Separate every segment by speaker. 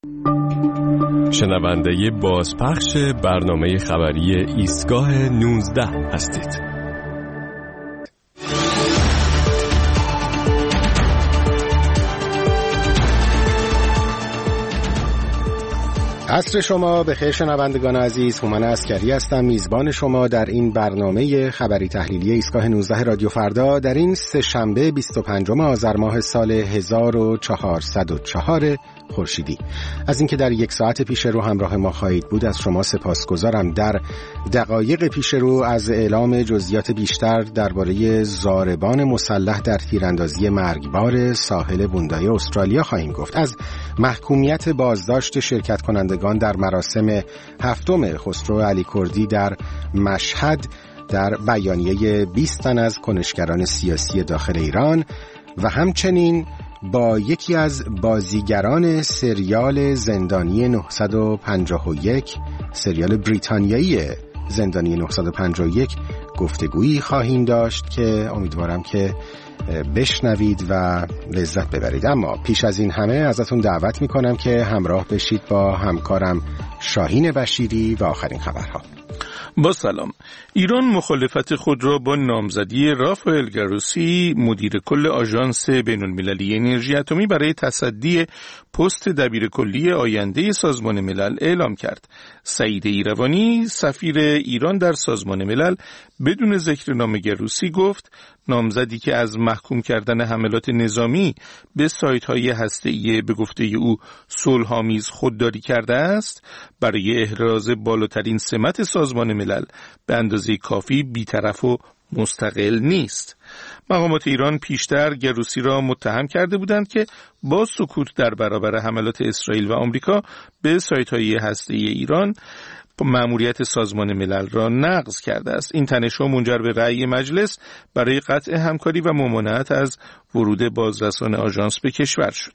Speaker 1: شنونده بازپخش برنامه خبری ایستگاه 19 هستید.
Speaker 2: عصر شما بخیر شنوندگان عزیز، هومن عسکری هستم، میزبان شما در این برنامه خبری تحلیلی ایستگاه 19 رادیو فردا در این سه‌شنبه 25 آذر ماه سال 1404 خورشیدی. از اینکه در یک ساعت پیش رو همراه ما خواهید بود از شما سپاسگزارم. در دقایق پیش رو از اعلام جزئیات بیشتر درباره ضاربان مسلح در تیراندازی مرگبار ساحل بوندای استرالیا خواهیم گفت. از محکومیت بازداشت شرکت کنندگان در مراسم هفتم خسرو علی کردی در مشهد در بیانیه 20 تن از کنشگران سیاسی داخل ایران و همچنین با یکی از بازیگران سریال زندانی 951 سریال بریتانیایی زندانی 951 گفتگویی خواهیم داشت که امیدوارم که بشنوید و لذت ببرید. اما پیش از این همه ازتون دعوت میکنم که همراه بشید با همکارم شاهین بشیری و آخرین خبرها.
Speaker 3: با سلام. ایران مخالفت خود را با نامزدی رافائل گروسی مدیر کل آژانس بین‌المللی انرژی اتمی برای تصدی پست دبیرکلی آینده سازمان ملل اعلام کرد. سعید ایروانی سفیر ایران در سازمان ملل بدون ذکر نام گروسی گفت نامزدی که از محکوم کردن حملات نظامی به سایت‌های هسته‌ای به گفته او صلح‌آمیز خودداری کرده است، برای احراز بالاترین سمت سازمان ملل به اندازه کافی بی‌طرف و مستقل نیست. مقامات ایران پیشتر گروسی را متهم کرده بودند که با سکوت در برابر حملات اسرائیل و آمریکا به سایت‌های هسته‌ای ایران مأموریت سازمان ملل را نقض کرده است. این تنش‌ها منجر به رأی مجلس برای قطع همکاری و ممانعت از ورود بازرسان آژانس به کشور شد.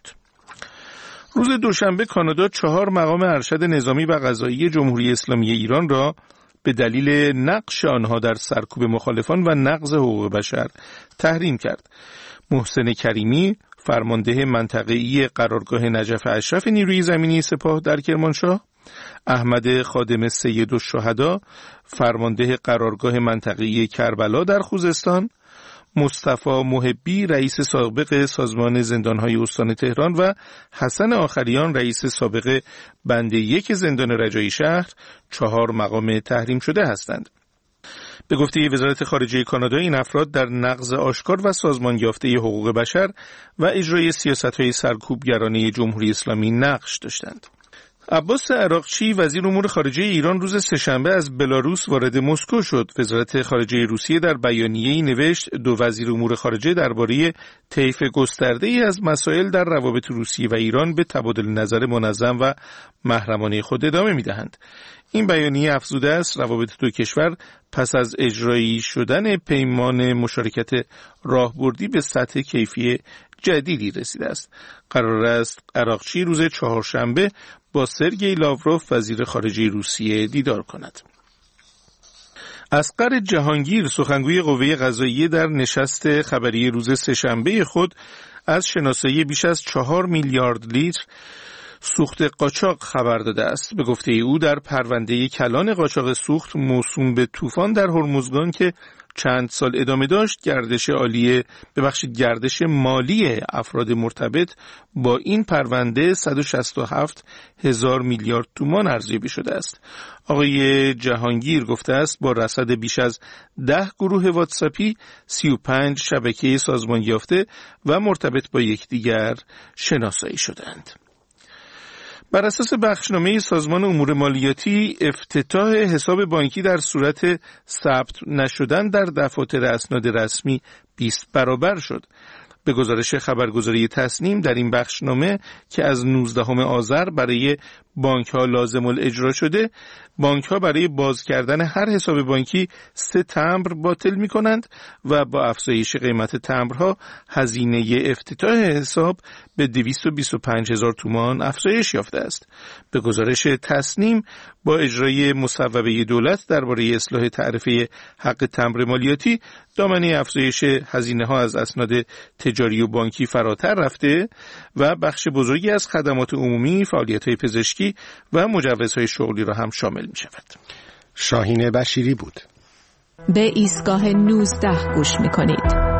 Speaker 3: روز دوشنبه کانادا 4 مقام ارشد نظامی و قضایی جمهوری اسلامی ایران را به دلیل نقش آنها در سرکوب مخالفان و نقض حقوق بشر تحریم کرد. محسن کریمی فرمانده منطقه‌ای قرارگاه نجف اشرف نیروی زمینی سپاه در کرمانشاه، احمد خادم سید الشهدا فرمانده قرارگاه منطقه‌ای کربلا در خوزستان، مصطفی محبی رئیس سابق سازمان زندان‌های استان تهران و حسن آخریان رئیس سابق بند 1 زندان رجایی شهر 4 مقام تحریم شده هستند. به گفته وزارت خارجه کانادا این افراد در نقض آشکار و سازمان یافته حقوق بشر و اجرای سیاست‌های سرکوبگرانه جمهوری اسلامی نقش داشتند. عباس عراقچی وزیر امور خارجه ایران روز سه‌شنبه از بلاروس وارد مسکو شد. وزارت خارجه روسیه در بیانیه‌ای نوشت دو وزیر امور خارجه درباره طیف گسترده‌ای از مسائل در روابط روسیه و ایران به تبادل نظر منظم و محرمانه خود ادامه می‌دهند. این بیانیه افزوده است روابط دو کشور پس از اجرایی شدن پیمان مشارکت راهبردی به سطح کیفی جدیدی رسیده است. قرار است عراقچی روز چهارشنبه با سرگئی لاوروف وزیر خارجه روسیه دیدار کند. اصغر جهانگیر سخنگوی قوه قضاییه در نشست خبری روز سه‌شنبه خود از شناسایی بیش از 4 میلیارد لیتر سوخت قاچاق خبر داده است. به گفته او در پرونده کلان قاچاق سوخت موسوم به طوفان در هرمزگان که چند سال ادامه داشت گردش مالی افراد مرتبط با این پرونده 167,000 میلیارد تومان ارزیابی شده است. آقای جهانگیر گفته است با رصد بیش از 10 گروه واتساپی 35 شبکه سازمان یافته و مرتبط با یکدیگر شناسایی شدند. بر اساس بخشنامه سازمان امور مالیاتی افتتاح حساب بانکی در صورت ثبت نشدن در دفاتر اسناد رسمی 20 برابر شد. به گزارش خبرگزاری تصنیم در این بخشنامه که از 19 آذر برای بانک‌ها لازم الاجرا شده، بانک‌ها برای باز کردن هر حساب بانکی 3 تمبر باطل می‌کنند و با افزایش قیمت تمبرها هزینه افتتاح حساب به 225,000 تومان افزایش یافته است. به گزارش تصنیم با اجرای مصوبه دولت درباره اصلاح تعرفه حق تمبر مالیاتی، دامنه افزایش هزینه‌ها از اسناد تجاری و بانکی فراتر رفته و بخش بزرگی از خدمات عمومی، فعالیت‌های پزشکی و مجوزهای شغلی را هم شامل می‌شود.
Speaker 2: شاهین بشیری بود.
Speaker 4: به ایستگاه 19 گوش می‌کنید.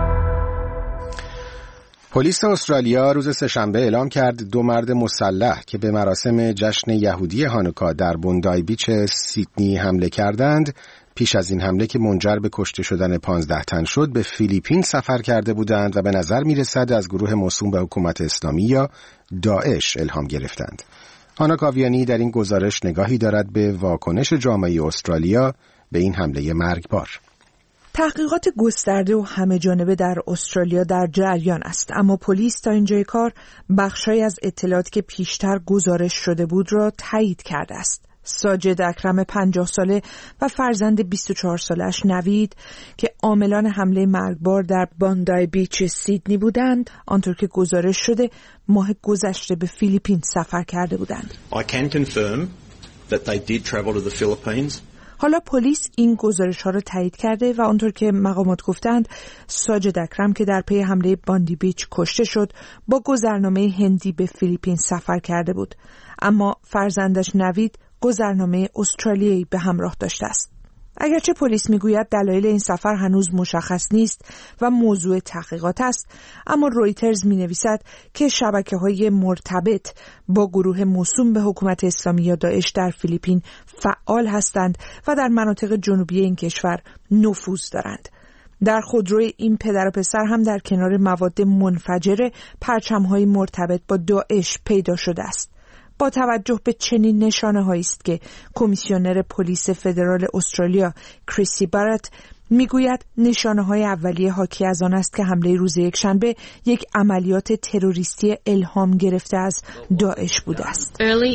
Speaker 2: پلیس استرالیا روز سه‌شنبه اعلام کرد 2 مرد مسلح که به مراسم جشن یهودی هانوکا در بوندای بیچ سیدنی حمله کردند، پیش از این حمله که منجر به کشته شدن 15 تن شد، به فیلیپین سفر کرده بودند و به نظر می‌رسد از گروه موسوم به حکومت اسلامی یا داعش الهام گرفتند. آنا کاویانی در این گزارش نگاهی دارد به واکنش جامعه استرالیا به این حمله مرگبار.
Speaker 5: تحقیقات گسترده و همه جانبه در استرالیا در جریان است، اما پلیس تا اینجای کار بخشی از اطلاعاتی که پیشتر گزارش شده بود را تایید کرده است. ساجد اکرم 50 ساله و فرزند 24 سالش نوید که عاملان حمله مرگبار در باندای بیچ سیدنی بودند، آنطور که گزارش شده ماه گذشته به فیلیپین سفر کرده بودند.
Speaker 6: I can confirm that they did travel to the Philippines.
Speaker 5: حالا پلیس این گزارش ها را تایید کرده و آنطور که مقامات گفتند، ساجد اکرم که در پی حمله باندی بیچ کشته شد با گذرنامه هندی به فیلیپین سفر کرده بود، اما فرزندش نوید گذرنامه استرالیایی به همراه داشته است. اگرچه پلیس میگوید دلایل این سفر هنوز مشخص نیست و موضوع تحقیقات است، اما رویترز مینویسد که شبکه‌های مرتبط با گروه موسوم به حکومت اسلامی یا داعش در فیلیپین فعال هستند و در مناطق جنوبی این کشور نفوذ دارند. در خودروی این پدر و پسر هم در کنار مواد منفجره پرچم‌های مرتبط با داعش پیدا شده است. با توجه به چنین نشانه‌هایی است که کمیسیونر پلیس فدرال استرالیا کریسی بارت میگوید نشانه‌های اولیه حاکی از آن است که حمله روز یکشنبه یک عملیات تروریستی الهام گرفته از داعش بوده است.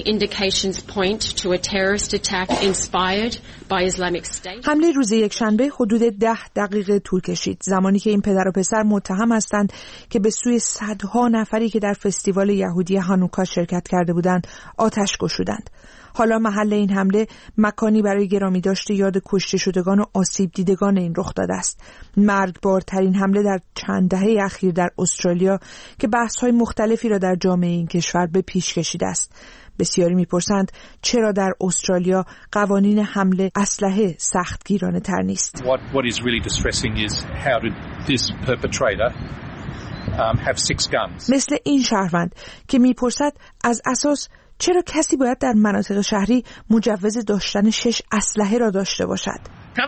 Speaker 5: حمله روز یکشنبه حدود 10 دقیقه طول کشید، زمانی که این پدر و پسر متهم هستند که به سوی صدها نفری که در فستیوال یهودی هانوکا شرکت کرده بودند آتش گشودند. حالا محل این حمله مکانی برای گرامی داشته یاد کشته شدگان و آسیب دیدگان این رخ داده است. مرگبارترین حمله در چند دهه اخیر در استرالیا که بحث‌های مختلفی را در جامعه این کشور به پیش کشیده است. بسیاری میپرسند چرا در استرالیا قوانین حمله اسلحه سختگیرانه تر نیست.
Speaker 7: What is really distressing is how did this perpetrator have 6 guns.
Speaker 5: مثل این شهروند که میپرسد از اساس چرا کسی باید در مناطق شهری مجوز داشتن 6 اسلحه را داشته باشد؟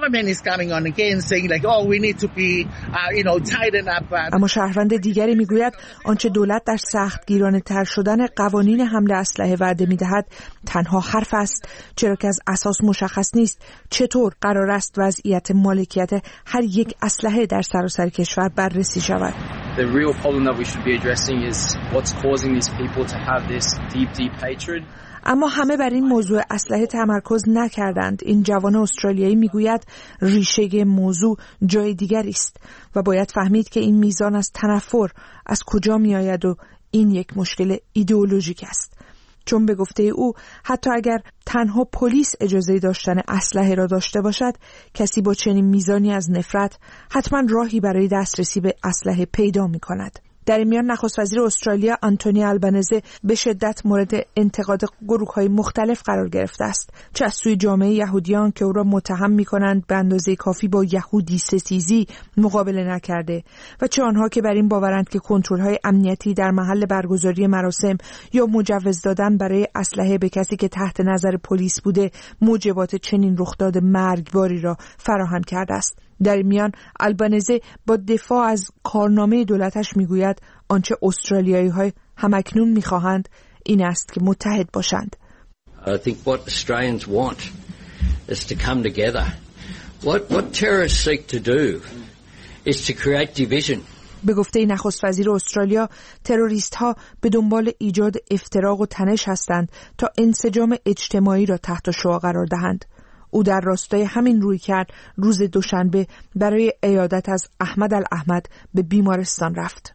Speaker 5: اما شهروند دیگری میگوید آنچه دولت در سختگیرانه تر شدن قوانین حمل اسلحه وعده میدهد تنها حرف است، چرا که از اساس مشخص نیست چطور قرار است وضعیت مالکیت هر یک اسلحه در سراسر کشور بررسی شود.
Speaker 8: The real problem that we should be addressing is what's causing these people to have this deep hatred.
Speaker 5: اما همه بر این موضوع اسلحه تمرکز نکردند. این جوان استرالیایی میگوید ریشه موضوع جای دیگری است و باید فهمید که این میزان از تنفر از کجا می آید و این یک مشکل ایدئولوژیک است. چون به گفته او حتی اگر تنها پلیس اجازه داشتن اسلحه را داشته باشد، کسی با چنین میزانی از نفرت حتما راهی برای دسترسی به اسلحه پیدا می کند. در این میان نخست وزیر استرالیا آنتونی آلبانزه به شدت مورد انتقاد گروه‌های مختلف قرار گرفته است، چه از سوی جامعه یهودیان که او را متهم می‌کنند به اندازه کافی با یهودی ستیزی مقابله نکرده و چه آنها که بر این باورند که کنترل‌های امنیتی در محل برگزاری مراسم یا مجوز دادن برای اسلحه به کسی که تحت نظر پلیس بوده موجبات چنین رخداد مرگباری را فراهم کرده است. در میان آلبانزه با دفاع از کارنامه دولتش میگوید آنچه استرالیایی‌ها همکنون میخواهند این است که متحد باشند.
Speaker 9: I think what Australians want is to come together. What terrorists seek to do is to create division.
Speaker 5: به گفته نخست وزیر استرالیا، تروریست‌ها به دنبال ایجاد افتراق و تنش هستند تا انسجام اجتماعی را تحت شعاع قرار دهند. او در راستای همین روی کرد روز دوشنبه برای عیادت از احمد الاحمد به بیمارستان رفت.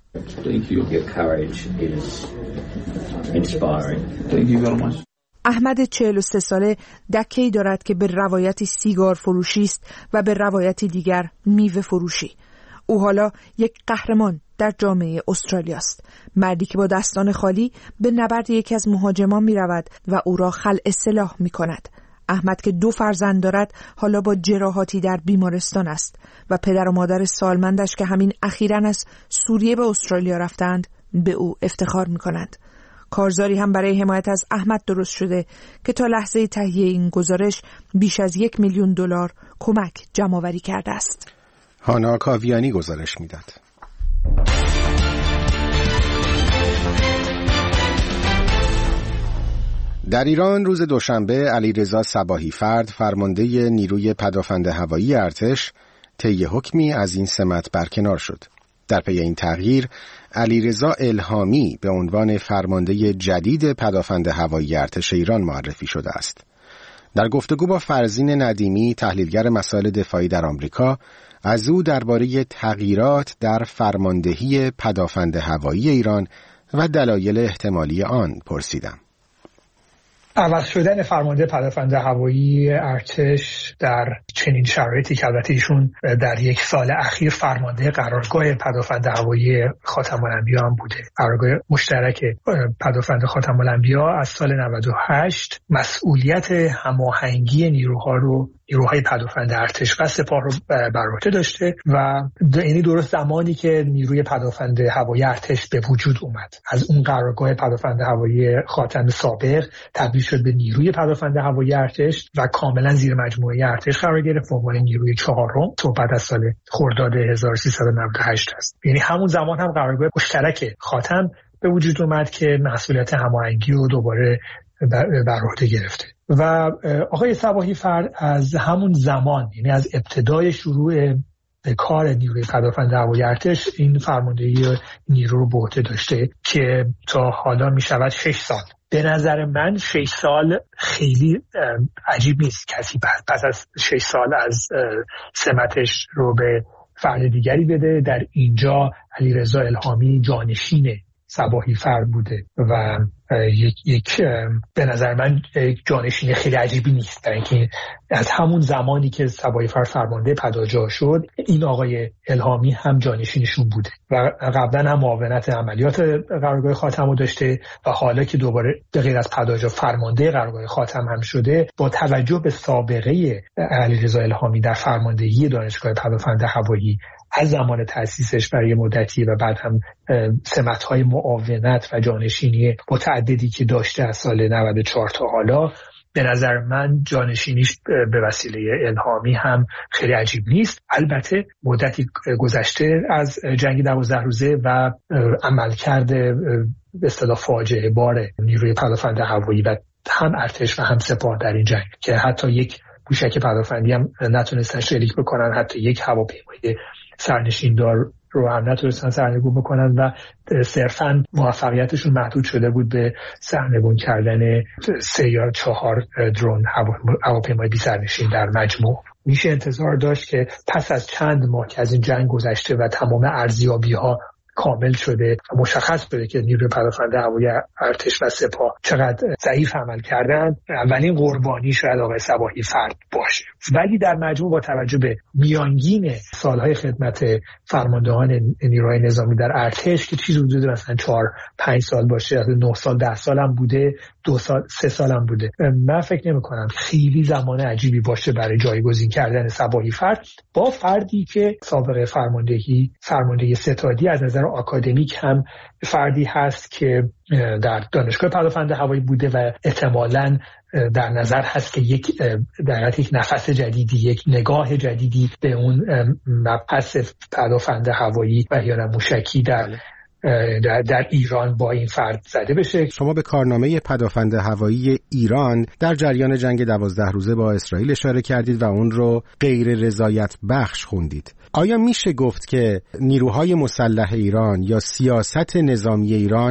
Speaker 5: احمد 43 ساله دکه‌ای دارد که به روایتی سیگار فروشی است و به روایتی دیگر میوه فروشی. او حالا یک قهرمان در جامعه استرالیا است. مردی که با دستان خالی به نبرد یکی از مهاجمان می رود و او را خلع سلاح می کند. احمد که 2 فرزند دارد حالا با جراحاتی در بیمارستان است و پدر و مادر سالمندش که همین اخیراً از سوریه به استرالیا رفتند به او افتخار می کنند. کارزاری هم برای حمایت از احمد درست شده که تا لحظه تهیه این گزارش بیش از $1 میلیون کمک جمع‌آوری کرده است.
Speaker 2: هانا کاویانی گزارش میداد. در ایران روز دوشنبه علیرضا صباحی فرد فرمانده نیروی پدافند هوایی ارتش طی حکمی از این سمت برکنار شد. در پی این تغییر علیرضا الهامی به عنوان فرمانده جدید پدافند هوایی ارتش ایران معرفی شده است. در گفتگو با فرزین ندیمی تحلیلگر مسائل دفاعی در آمریکا از او درباره تغییرات در فرماندهی پدافند هوایی ایران و دلایل احتمالی آن پرسیدم.
Speaker 10: عوض شدن فرمانده پدافند هوایی ارتش در چنین شرایطی که البته ایشون در 1 سال اخیر فرمانده قرارگاه پدافند هوایی خاتم الانبیا هم بوده. قرارگاه مشترک پدافند خاتم الانبیا از سال 98 مسئولیت هماهنگی نیروهای پدافند ارتش و سپاه رو بر عهده داشته و یعنی درست زمانی که نیروی پدافند هوایی ارتش به وجود اومد از اون قرارگاه پدافند هوایی خاتم سابق تبدیل شد به نیروی پدافند هوایی ارتش و کاملا زیر مجموعه ارتش قرار گرفت به عنوان نیروی 4م صحبت از سال خرداد 1398 است. یعنی همون زمان هم قرارگاه مشترک خاتم به وجود اومد که مسئولیت هماهنگی رو دوباره بر عهده گرفته و آقای صباحی فرد از همون زمان یعنی از ابتدای شروع کار نیروی پدافند هوایی ارتش این فرماندهی نیرو رو به عهده داشته که تا حالا می شود 6 سال. به نظر من 6 سال خیلی عجیب نیست کسی پس از 6 سال از سمتش رو به فرد دیگری بده. در اینجا علیرضا الهامی جانشین صباحی فرد بوده و یک به نظر من جانشین خیلی عجیبی نیست، برای اینکه از همون زمانی که صباحی فرد فرمانده پداجا شد این آقای الهامی هم جانشینشون بوده و قبلا هم معاونت عملیات قرارگاه خاتم رو داشته و حالا که دوباره به غیر از پداجا فرمانده قرارگاه خاتم هم شده با توجه به سابقه علیرضا الهامی در فرماندهی دانشگاه پدافند هوایی از زمان تأسیسش برای مدتی و بعد هم سمت‌های معاونت و جانشینی متعددی که داشته از سال 94 تا حالا به نظر من جانشینیش به وسیله الهامی هم خیلی عجیب نیست. البته مدتی گذشته از جنگ 12 روزه و عملکرد به اصطلاح فاجعه بار نیروی پدافند هوایی و هم ارتش و هم سپاه در این جنگ که حتی یک موشک پدافندی هم نتونستن شلیک بکنن، حتی یک هواپیمای سرنشیندار رو هم نتونستن سرنگون بکنن و صرفاً موفقیتشون محدود شده بود به سرنگون کردن 3 یا 4 درون هواپیمای بی سرنشین در مجموع. میشه انتظار داشت که پس از چند ماه که از این جنگ گذشته و تمام ارزیابی‌ها کامل شده و مشخص بوده که نیروی پدافند هوایی ارتش و سپاه چقدر ضعیف عمل کردن، اولین قربانی شاید آقای صباحی فرد باشه. ولی در مجموع با توجه به میانگین سالهای خدمت فرماندهان نیروهای نظامی در ارتش که چیزی حدود مثلا 4-5 سال باشه، 9 سال 10 سال هم بوده، 2 سال 3 سال هم بوده، من فکر نمی کنم خیلی زمان عجیبی باشه برای جایگزین کردن صباحی فرد با فردی که سابقه فرماندهی ستادی از نظر آکادمیک هم فردی هست که در دانشگاه پدافند هوایی بوده و احتمالاً در نظر هست که یک نفس جدیدی، یک نگاه جدیدی به اون مبحث پدافند هوایی و یا موشکی در ایران با این فرد زده بشه.
Speaker 2: شما به کارنامه پدافند هوایی ایران در جریان جنگ 12 روزه با اسرائیل اشاره کردید و اون رو غیر رضایت بخش خوندید. آیا میشه گفت که نیروهای مسلح ایران یا سیاست نظامی ایران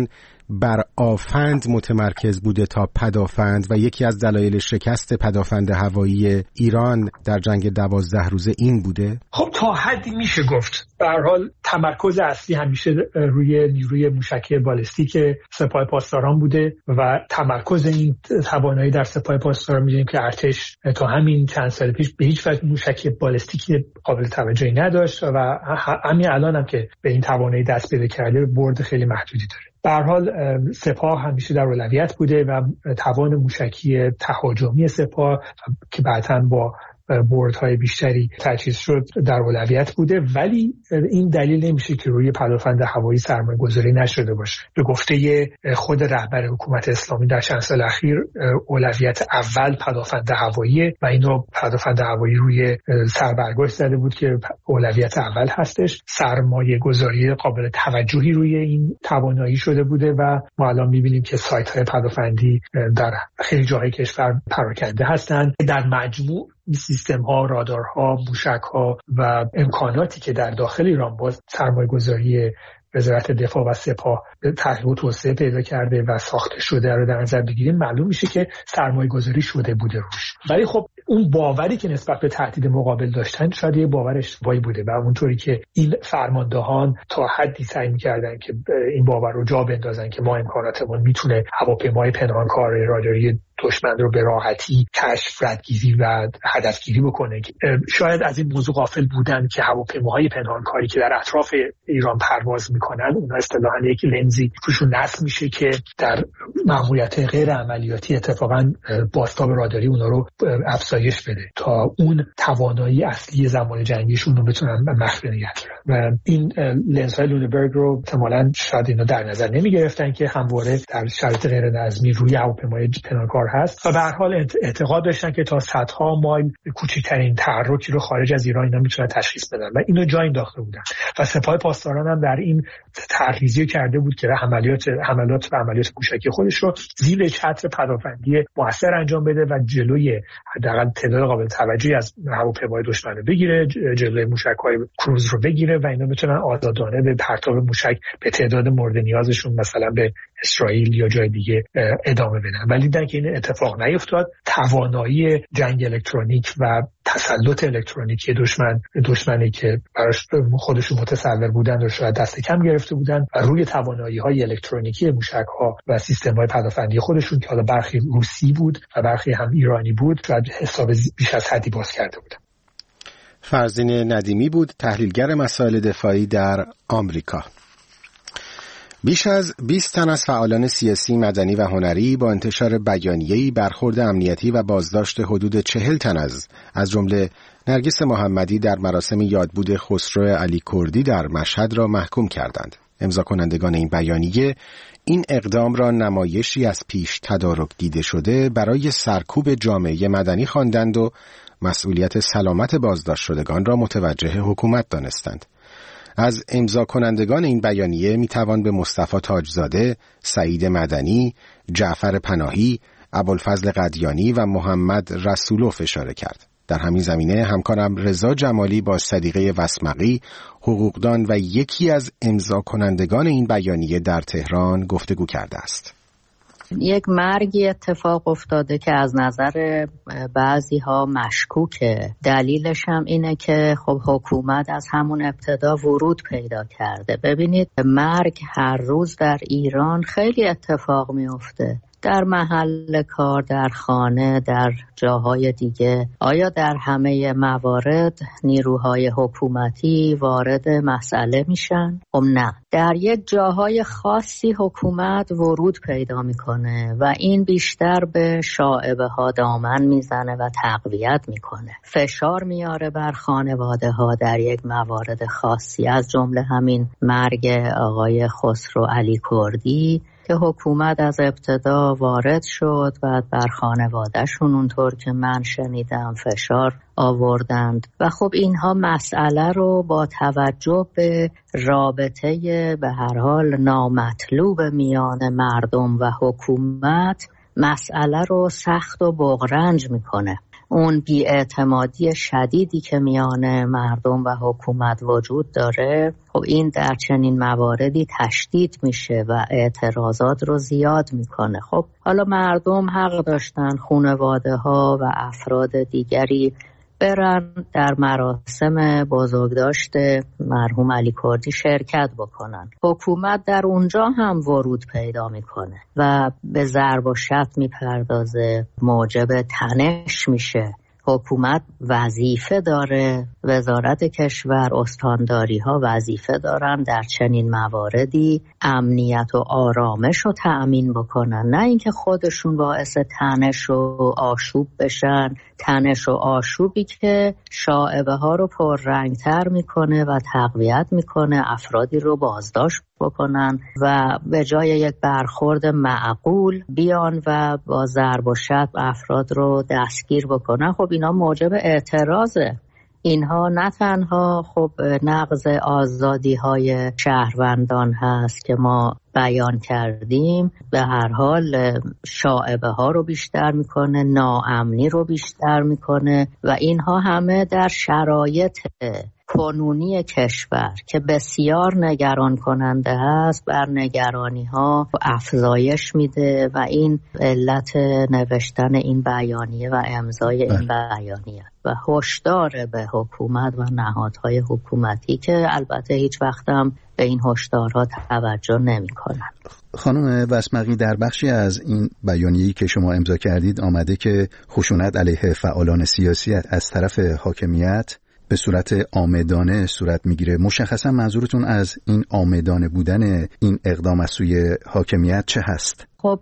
Speaker 2: بر آفند متمرکز بوده تا پدافند و یکی از دلایل شکست پدافند هوایی ایران در جنگ 12 روزه این بوده؟
Speaker 10: خب تا حدی میشه گفت. به هر حال تمرکز اصلی همیشه روی نیروی موشکی بالستیک سپاه پاسداران بوده و تمرکز این توانایی در سپاه پاسداران می‌دونیم که ارتش تا همین چند سال پیش به هیچ وجه موشکی بالستیک قابل توجهی نداشت و همین الان هم که به این توانایی دست پیدا کرده برد خیلی محدودی داره. به هر حال سپاه همیشه در اولویت بوده و توان موشکی تهاجمی سپاه که بعداً با بردهای بیشتری تجهیز شد در اولویت بوده، ولی این دلیل نمیشه که روی پدافند هوایی سرمایه گذاری نشده باشه. به گفته خود رهبر حکومت اسلامی در چند سال اخیر اولویت اول پدافند هوایی و اینو پدافند هوایی روی سربرگاش زده بود که اولویت اول هستش. سرمایه گذاری قابل توجهی روی این توانایی شده بوده و ما الان میبینیم که سایت های پدافندی در خیلی جاهای کشور پراکنده هستند. در مجموع سیستم ها، رادارها، موشک ها و امکاناتی که در داخل ایران باز سرمایه گذاری وزارت دفاع و سپاه تحقیق و توسعه پیدا کرده و ساخته شده رو در نظر بگیریم، معلوم میشه که سرمایه گذاری شده بوده روش. ولی خب اون باوری که نسبت به تهدید مقابل داشتن شاید یه باور اشتباهی بوده و اونطوری که این فرماندهان تا حدی سعی می‌کردن که این باور رو جا بندازن که ما امکاناتمون میتونه هواپیمای پنهانکار راداری دشمن رو به راحتی کشف، ردگیری و هدفگیری بکنه. شاید از این موضوع غافل بودن که هواپیماهای پنهانکاری که در اطراف ایران پرواز میکنن اونها اصطلاحاً یک لنزی روشون نصب میشه که در ماموریت غیر عملیاتی اتفاقاً بازتاب راداری اونا رو افزایش بده تا اون توانایی اصلی زمان جنگیشون رو بتونن مخفی نگه دارن. و این لنزهای لونبرگ رو احتمالاً شاید اینا در نظر نمیگرفتن که همواره در شرایط غیر نظمی روی هواپیمای پنهانکار هست و به هر حال اعتقاد داشتن که تا صدها مایل کوچکترین تحرکی رو خارج از ایران اینا میتونن تشخیص بدن و اینو جا انداخته بودن و سپاه پاسداران هم در این طرحریزی کرده بود که حملات و عملیات موشکی خودش رو زیر چتر پدافندی موثر انجام بده و جلوی حداقل تعداد قابل توجهی از هواپیمای دشمن رو بگیره، جلوی موشک‌های کروز رو بگیره و اینا بتونن آزادانه به پرتاب موشک به تعداد مورد نیازشون مثلا به اسرائیل یا جای دیگه ادامه بدن. ولی دیدن که این اتفاق نیفتاد. توانایی جنگ الکترونیک و تسلط الکترونیکی دشمنی که براش خودشون متصور بودن رو شاید دست کم گرفته بودن و روی توانایی‌های الکترونیکی موشک‌ها و سیستم‌های پدافندی خودشون که حالا برخی روسی بود و برخی هم ایرانی بود شاید حساب بیش از حدی باز کرده بودن.
Speaker 2: فرزین ندیمی بود، تحلیلگر مسائل دفاعی در آمریکا. بیش از 20 تن از فعالان سیاسی، مدنی و هنری با انتشار بیانیه‌ای برخورد امنیتی و بازداشت حدود 40 تن از جمله نرگس محمدی در مراسم یادبود خسرو علی کردی در مشهد را محکوم کردند. امضا کنندگان این بیانیه این اقدام را نمایشی از پیش تدارک دیده شده برای سرکوب جامعه مدنی خواندند و مسئولیت سلامت بازداشت شدگان را متوجه حکومت دانستند. از امضا کنندگان این بیانیه میتوان به مصطفی تاجزاده، سعید مدنی، جعفر پناهی، ابوالفضل قدیانی و محمد رسولوف اشاره کرد. در همین زمینه همکارم رضا جمالی با صدیقه وسمقی، حقوقدان و یکی از امضا کنندگان این بیانیه در تهران گفتگو کرده است.
Speaker 11: یک مرگی اتفاق افتاده که از نظر بعضی ها مشکوکه. دلیلش هم اینه که خب حکومت از همون ابتدا ورود پیدا کرده. ببینید مرگ هر روز در ایران خیلی اتفاق میفته، در محل کار، در خانه، در جاهای دیگه. آیا در همه موارد نیروهای حکومتی وارد مسئله میشن؟ خب نه. در یک جاهای خاصی حکومت ورود پیدا میکنه و این بیشتر به شائبه ها دامن میزنه و تقویت میکنه. فشار میاره بر خانواده ها در یک موارد خاصی، از جمله همین مرگ آقای خسرو علی کردی که حکومت از ابتدا وارد شد و بر خانوادهشون اونطور که من شنیدم فشار آوردند و خب اینها مسئله رو با توجه به رابطه به هر حال نامطلوب میان مردم و حکومت مسئله رو سخت و بغرنج میکنه اون بی‌اعتمادی شدیدی که میان مردم و حکومت وجود داره، خب این در چنین مواردی تشدید میشه و اعتراضات رو زیاد میکنه. خب حالا مردم حق داشتن خانواده ها و افراد دیگری برن در مراسم بزرگداشت مرحوم علی کردی شرکت بکنن. حکومت در اونجا هم ورود پیدا میکنه و به ضرب و شتم میپردازه، موجب تنش میشه. حکومت وظیفه داره، وزارت کشور، استانداری ها وظیفه دارن در چنین مواردی امنیت و آرامش رو تأمین بکنن، نه اینکه خودشون باعث تنش و آشوب بشن. تنش و آشوبی که شائبه ها رو پررنگتر میکنه و تقویت میکنه، افرادی رو بازداشت بکنن و به جای یک برخورد معقول بیان و با ضرب و شتم افراد رو دستگیر بکنن. خب اینا موجب اعتراضه. اینها نه تنها خب نقض آزادی های شهروندان هست که ما بیان کردیم، به هر حال شائبه ها رو بیشتر میکنه، ناامنی رو بیشتر میکنه و اینها همه در شرایط کنونی کشور که بسیار نگران کننده هست بر نگرانی ها افزایش میده و این علت نوشتن این بیانیه و امضای این بیانیه و هشدار به حکومت و نهادهای حکومتی که البته هیچ وقت هم به این هشدارها توجه نمی‌کنن.
Speaker 12: خانم وسمقی، در بخشی از این بیانیه‌ای که شما امضا کردید آمده که خشونت علیه فعالان سیاسی از طرف حاکمیت به صورت عامدانه صورت میگیره. مشخصا منظورتون از این عامدانه بودن این اقدام از سوی حاکمیت چه هست؟
Speaker 11: خب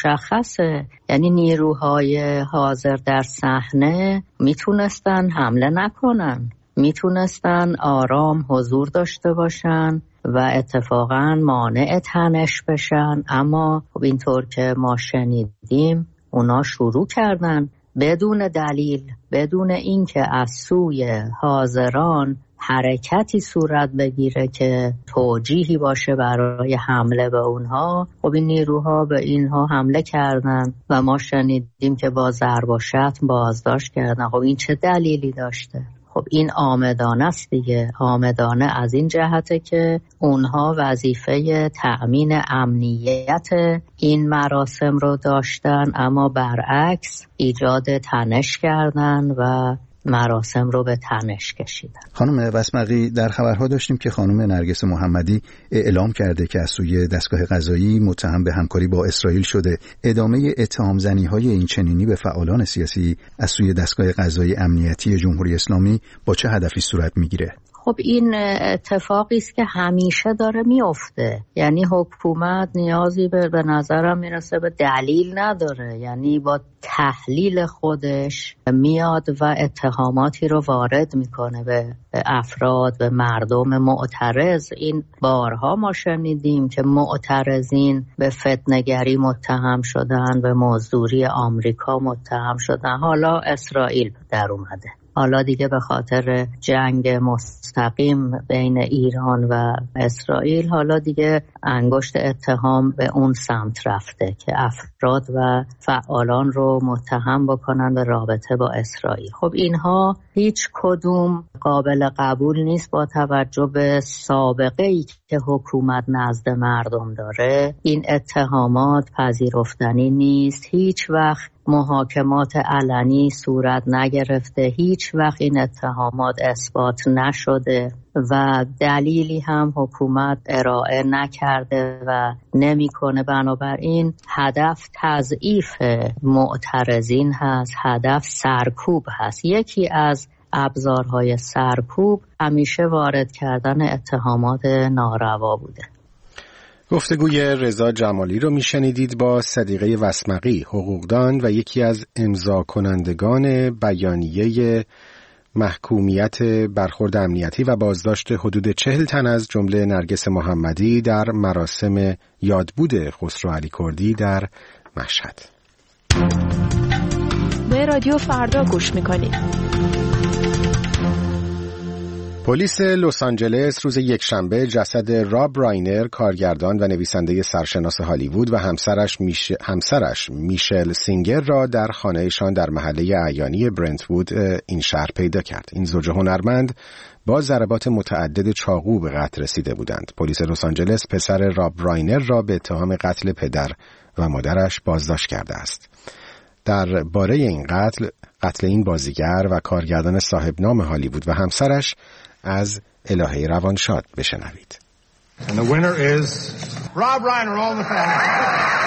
Speaker 11: مشخصه، یعنی نیروهای حاضر در صحنه میتونستن حمله نکنن، میتونستن آرام حضور داشته باشن و اتفاقا مانع تنش بشن، اما خب اینطور که ما شنیدیم اونا شروع کردن بدون دلیل، بدون اینکه از سوی حاضران حرکتی صورت بگیره که توجیهی باشه برای حمله به اونها. خب این نیروها به اینها حمله کردن و ما شنیدیم که با ضرب و شتم بازداشت کردن. خب این چه دلیلی داشته؟ خب این عامدانه است دیگه. عامدانه از این جهته که اونها وظیفه تأمین امنیت این مراسم رو داشتن، اما برعکس ایجاد تنش کردن و مراسم رو به تنش کشیدن.
Speaker 12: خانم وسمقی، در خبرها داشتیم که خانم نرگس محمدی اعلام کرده که از سوی دستگاه قضایی متهم به همکاری با اسرائیل شده. ادامه اتهام زنی‌های این چنینی به فعالان سیاسی از سوی دستگاه قضایی امنیتی جمهوری اسلامی با چه هدفی صورت میگیره؟
Speaker 11: خب این اتفاقی است که همیشه داره میفته. یعنی حکومت نیازی به نظرم میرسه به دلیل نداره، یعنی با تحلیل خودش میاد و اتهاماتی رو وارد میکنه به افراد، به مردم معترض. این بارها ما شنیدیم که معترضین به فتنه‌گری متهم شدن، به مزدوری آمریکا متهم شدن، حالا اسرائیل در اومده. حالا دیگه به خاطر جنگ مستقیم بین ایران و اسرائیل حالا دیگه انگشت اتهام به اون سمت رفته که افراد و فعالان رو متهم بکنن به رابطه با اسرائیل. خب اینها هیچ کدوم قابل قبول نیست با توجه به سابقه‌ای که حکومت نزد مردم داره. این اتهامات پذیرفتنی نیست. هیچ وقت محاکمات علنی صورت نگرفته، هیچ وقت این اتهامات اثبات نشده و دلیلی هم حکومت ارائه نکرده و نمیکنه. بنابراین هدف تضعیف معترضین هست، هدف سرکوب هست. یکی از ابزارهای سرکوب همیشه وارد کردن اتهامات ناروا بوده.
Speaker 2: گفتگوی رضا جمالی رو میشنیدید با صدیقه وسمقی، حقوقدان و یکی از امضا کنندگان بیانیه محکومیت برخورد امنیتی و بازداشت حدود 40 تن از جمله نرگس محمدی در مراسم یادبود خسرو علی کردی در مشهد.
Speaker 4: به رادیو فردا گوش میکنید.
Speaker 2: پلیس لس آنجلس روز یکشنبه جسد راب راینر، کارگردان و نویسنده سرشناس هالیوود و همسرش میشل سینگر را در خانهشان در محله اعیانی برنت‌وود این شهر پیدا کرد. این زوج هنرمند با ضربات متعدد چاقو به قتل رسیده بودند. پلیس لس آنجلس پسر راب راینر را به اتهام قتل پدر و مادرش بازداشت کرده است. در باره این قتل این بازیگر و کارگردان صاحب نام هالیوود و همسرش از الهه روانشاد بشنوید.
Speaker 13: And the winner is Rob Reiner, all the family.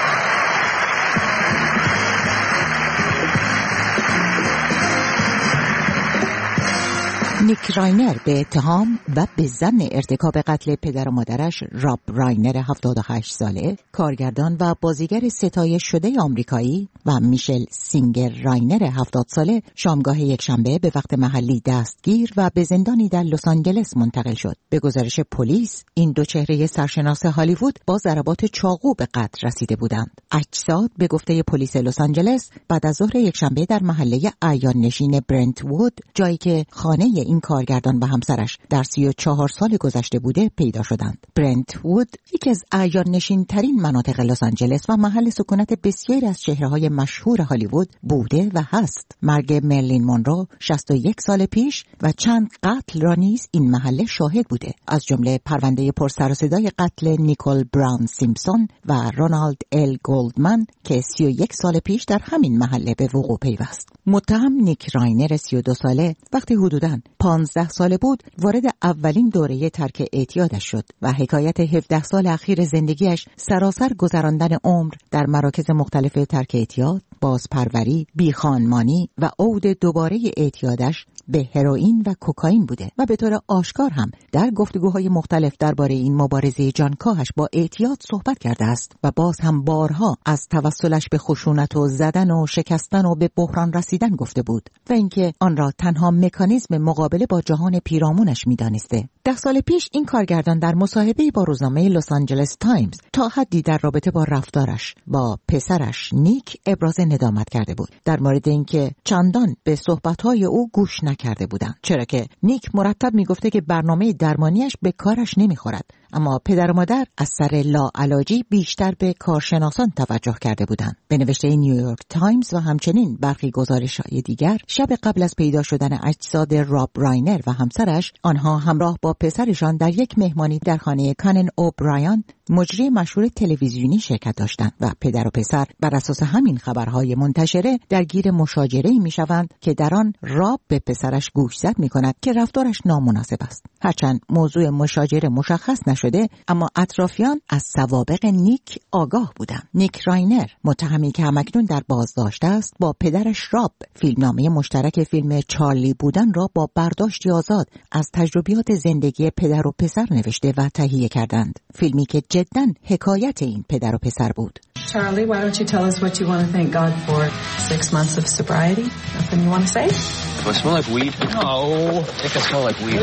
Speaker 14: نیک راینر به اتهام و به ظن ارتکاب قتل پدر و مادرش راب راینر 78 ساله، کارگردان و بازیگر ستایش شده آمریکایی و میشل سینگر راینر 70 ساله شامگاه یکشنبه به وقت محلی دستگیر و به زندانی در لس آنجلس منتقل شد. به گزارش پلیس این دو چهره سرشناس هالیوود با ضربات چاقو به قتل رسیده بودند. اجساد به گفته پلیس لس آنجلس بعد از ظهر یکشنبه در محله اعیان نشین برنت‌وود، جایی که خانه این کارگردان و همسرش در 34 سال گذشته بوده، پیدا شدند. برنت‌وود یکی از اعیان نشین ترین مناطق لس آنجلس و محل سکونت بسیاری از چهره‌های مشهور هالیوود بوده و هست. مرگ مرلین مونرو 61 سال پیش و چند قتل را نیز این محله شاهد بوده، از جمله پرونده پر سر و صدای قتل نیکول براون سیمپسون و رونالد ال گولدمن که 31 سال پیش در همین محله به وقوع پیوست. متهم نیک راینر 32 ساله وقتی حدوداً 15 ساله بود وارد اولین دوره ترک اعتیادش شد و حکایت 17 سال اخیر زندگیش سراسر گذراندن عمر در مراکز مختلف ترک اعتیاد، بازپروری، بیخانمانی و عود دوباره اعتیادش به هروئین و کوکائین بوده و به طور آشکار هم در گفتگوهای مختلف درباره این مبارزه جانکاهش با اعتیاد صحبت کرده است و باز هم بارها از توسلش به خشونت و زدن و شکستن و به بحران رسیدن گفته بود و اینکه آن را تنها مکانیزم مقابله با جهان پیرامونش می‌دانسته. 10 سال پیش این کارگردان در مصاحبه‌ای با روزنامه لس آنجلس تایمز تا حدی در رابطه با رفتارش با پسرش نیک ابراز ندامت کرده بود در مورد اینکه چندان به صحبت‌های او گوش نکرده بودند، چرا که نیک مرتب میگفته که برنامه درمانیش به کارش نمیخورد، اما پدر و مادر از سر لاعلاجی بیشتر به کارشناسان توجه کرده بودند. به نوشته نیویورک تایمز و همچنین برخی گزارش‌های دیگر، شب قبل از پیدا شدن اجساد راب راینر و همسرش، آنها همراه با پسرشان در یک مهمانی در خانه کانن اوبرایان، مجری مشهور تلویزیونی، شرکت داشتند و پدر و پسر بر اساس همین خبرهای منتشره درگیر مشاجره‌ای می‌شوند که در آن راب به پسرش گوشزد می‌کند که رفتارش نامناسب است. هرچند موضوع مشاجره مشخص نشده، اما اطرافیان از سوابق نیک آگاه بودند. نیک راینر، متهمی که همکنون در بازداشت است، با پدرش راب فیلمنامه مشترک فیلم چارلی بودن را با برداشتی آزاد از تجربیات زندگی پدر و پسر نوشته و تهیه کردند. فیلمی که جداً حکایت این پدر و پسر بود.
Speaker 15: Charlie, why don't you tell us what you want to thank God for? 6 months of sobriety? Nothing you want to say?
Speaker 16: Do I smell like weed? No. I think I smell like weed.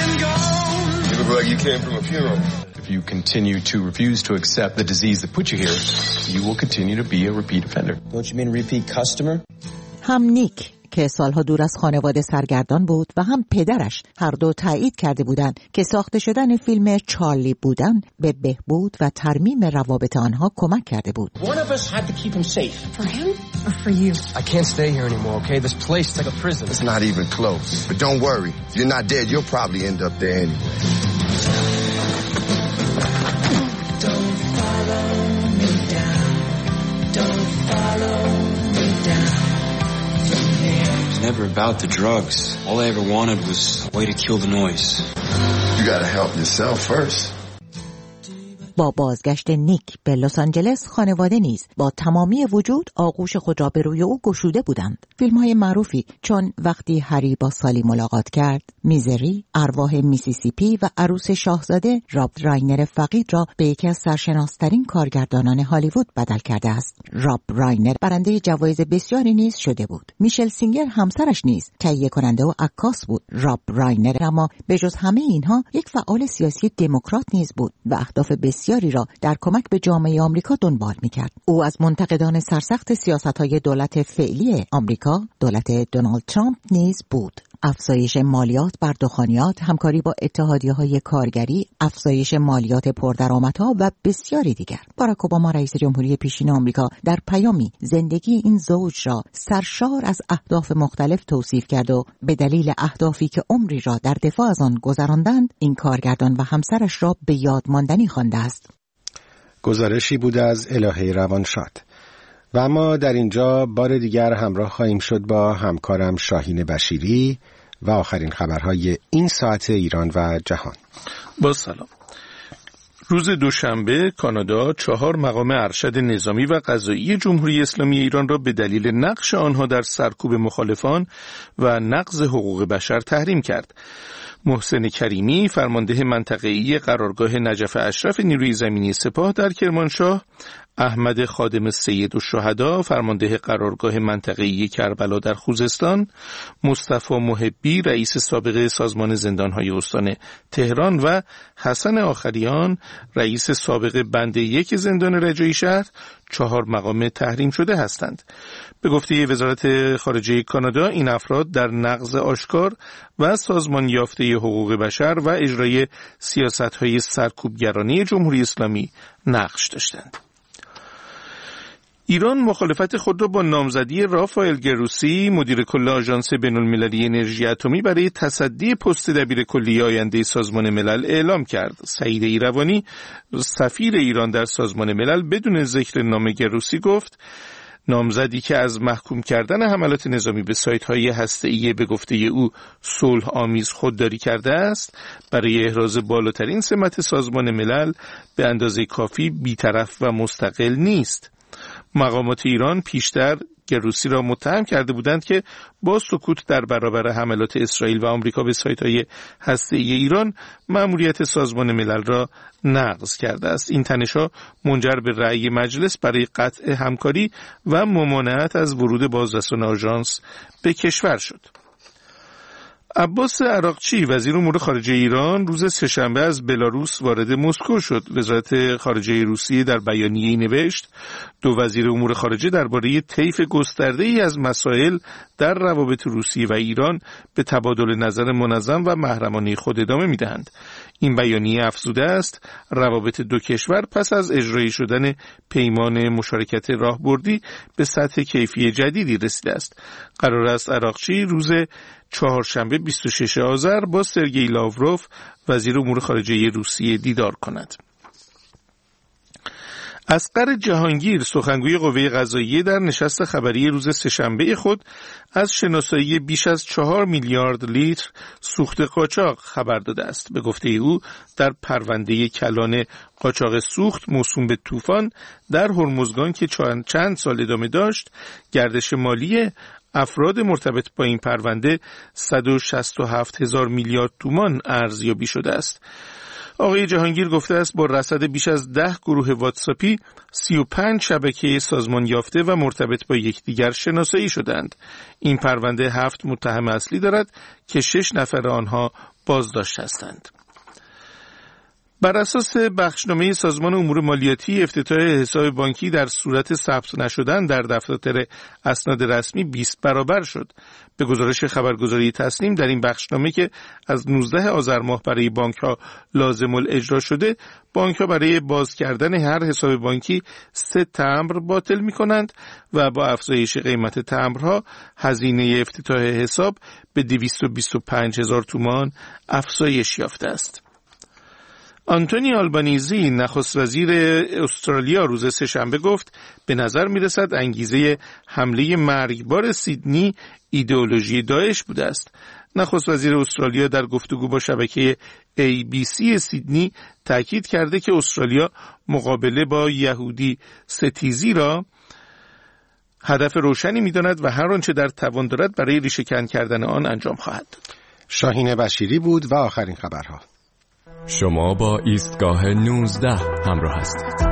Speaker 17: You look like you came from a funeral.
Speaker 16: If you continue to refuse to accept the disease that put you here, you will continue to be a repeat offender.
Speaker 6: Don't you mean repeat customer?
Speaker 14: هم نیک که سالها دور از خانواده سرگردان بود و هم پدرش هر دو تایید کرده بودند که ساخته شدن فیلم چارلی بودن به بهبود و ترمیم روابط آنها کمک کرده بود.
Speaker 18: One of us had to keep him safe.
Speaker 15: For him or for you?
Speaker 18: I can't stay here anymore, okay? This place is like a prison.
Speaker 17: It's not even close. But don't worry. If you're not dead, you'll probably end up there anyway.
Speaker 19: Don't follow me down. Don't follow me down.
Speaker 16: Never about the drugs. All I ever wanted was a way to kill the noise.
Speaker 17: You gotta help yourself first.
Speaker 14: با بازگشت نیک به لس آنجلس، خانواده نیز با تمامی وجود آغوش خود را به روی او گشوده بودند. فیلم‌های معروفی چون وقتی هری با سالی ملاقات کرد، میزری، ارواح میسیسیپی و عروس شاهزاده، راب راینر فقید را به یکی از سرشناس‌ترین کارگردانان هالیوود بدل کرده است. راب راینر برنده جوایز بسیاری نیز شده بود. میشل سینگر همسرش نیز تهیه کننده و عکاس بود. راب راینر اما به جز همه اینها یک فعال سیاسی دموکرات نیز بود و اهداف بسیاری را در کمک به جامعه آمریکا دنبال می‌کرد. او از منتقدان سرسخت سیاست‌های دولت فعلی آمریکا، دولت دونالد ترامپ نیز بود. افزایش مالیات بر دخانیات، همکاری با اتحادیه‌های کارگری، افزایش مالیات پردرآمدها و بسیاری دیگر. باراک اوباما رئیس جمهوری پیشین آمریکا در پیامی زندگی این زوج را سرشار از اهداف مختلف توصیف کرد و به دلیل اهدافی که عمری را در دفاع از آن گذراندند، این کارگردان و همسرش را به یاد ماندنی خوانده است.
Speaker 2: گزارشی بود از الهه روانشاد. و اما در اینجا بار دیگر همراه خواهیم شد با همکارم شاهین بشیری و آخرین خبرهای این ساعت ایران و جهان.
Speaker 3: با سلام. روز دوشنبه کانادا 4 مقام ارشد نظامی و قضایی جمهوری اسلامی ایران را به دلیل نقش آنها در سرکوب مخالفان و نقض حقوق بشر تحریم کرد. محسن کریمی فرمانده منطقه‌ای قرارگاه نجف اشرف نیروی زمینی سپاه در کرمانشاه، احمد خادم سید الشهدا فرمانده قرارگاه منطقه‌ای کربلا در خوزستان، مصطفی محبی رئیس سابق سازمان زندان‌های استان تهران و حسن آخریان رئیس سابق بند 1 زندان رجایی شهر 4 مقام تحریم شده هستند. به گفته وزارت خارجه کانادا این افراد در نقض آشکار و سازمان یافته حقوق بشر و اجرای سیاست‌های سرکوبگرانه جمهوری اسلامی نقش داشتند. ایران مخالفت خود را با نامزدی رافائل گروسی مدیر کل آژانس بین‌المللی انرژی اتمی برای تصدی پست دبیرکلی آینده سازمان ملل اعلام کرد. سعید ایروانی سفیر ایران در سازمان ملل بدون ذکر نام گروسی گفت نامزدی که از محکوم کردن حملات نظامی به سایت‌های هسته‌ای به گفته او صلح آمیز خودداری کرده است، برای احراز بالاترین سمت سازمان ملل به اندازه کافی بی‌طرف و مستقل نیست. مقامات ایران پیشتر گروسی را متهم کرده بودند که با سکوت در برابر حملات اسرائیل و آمریکا به سایت‌های هسته‌ای ایران مأموریت سازمان ملل را نقض کرده است. این تنش‌ها منجر به رأی مجلس برای قطع همکاری و ممانعت از ورود بازرسان آژانس به کشور شد. عباس عراقچی وزیر امور خارجه ایران روز سه‌شنبه از بلاروس وارد مسکو شد. وزارت خارجه روسیه در بیانیه‌ای نوشت دو وزیر امور خارجه درباره طیف گسترده‌ای از مسائل در روابط روسیه و ایران به تبادل نظر منظم و محرمانه خود ادامه می‌دهند. این بیانیه افزوده است روابط دو کشور پس از اجرایی شدن پیمان مشارکت راهبردی به سطح کیفی جدیدی رسیده است. قرار است عراقچی روز چهارشنبه 26 آذر با سرگئی لاوروف وزیر امور خارجه روسیه دیدار کند. اصغر جهانگیر سخنگوی قوه قضاییه در نشست خبری روز سه‌شنبه خود از شناسایی بیش از 4 میلیارد لیتر سوخت قاچاق خبر داده است. به گفته او در پرونده کلان قاچاق سوخت موسوم به طوفان در هرمزگان که چند سال ادامه داشت، گردش مالی افراد مرتبط با این پرونده 167,000 میلیارد تومان ارزیابی شده است. آقای جهانگیر گفته است با رصد بیش از 10 گروه واتساپی 35 شبکه سازمان یافته و مرتبط با یکدیگر شناسایی شدند. این پرونده 7 متهم اصلی دارد که 6 نفر آنها بازداشت هستند. بر اساس بخشنامه سازمان امور مالیاتی افتتاح حساب بانکی در صورت ثبت نشدن در دفتر اسناد رسمی 20 برابر شد. به گزارش خبرگزاری تسنیم در این بخشنامه که از 19 آذر ماه برای بانک‌ها لازم الاجرا شده، بانک‌ها برای باز کردن هر حساب بانکی 3 تمبر باطل می‌کنند و با افزایش قیمت تمبرها هزینه افتتاح حساب به 225,000 تومان افزایش یافته است. آنتونی آلبانیزی نخست وزیر استرالیا روز سه‌شنبه گفت به نظر می‌رسد انگیزه حمله مرگبار سیدنی ایدئولوژی داعش بوده است. نخست وزیر استرالیا در گفتگو با شبکه ABC سیدنی تاکید کرده که استرالیا مقابله با یهودی ستیزی را هدف روشنی می‌داند و هر آنچه در توان دارد برای ریشه‌کن کردن آن انجام خواهد داد.
Speaker 2: شاهین بشیری بود و آخرین خبرها.
Speaker 1: شما با ایستگاه 19 همراه هستید.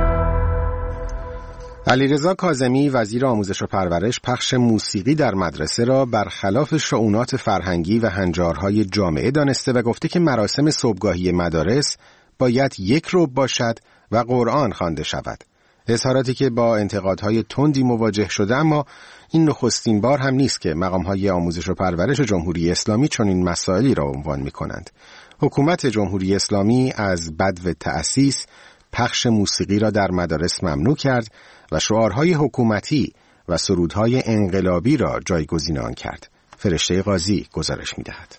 Speaker 2: علیرضا کاظمی وزیر آموزش و پرورش پخش موسیقی در مدرسه را برخلاف شؤونات فرهنگی و هنجارهای جامعه دانسته و گفته که مراسم صبحگاهی مدارس باید یک ربع باشد و قرآن خوانده شود. اظهاراتی که با انتقادهای تندی مواجه شده، اما این نخستین بار هم نیست که مقام‌های آموزش و پرورش جمهوری اسلامی چنین مسائلی را عنوان می‌کنند. حکومت جمهوری اسلامی از بدو تأسیس پخش موسیقی را در مدارس ممنوع کرد و شعارهای حکومتی و سرودهای انقلابی را جایگزین آن کرد. فرشته قاضی گزارش می‌دهد.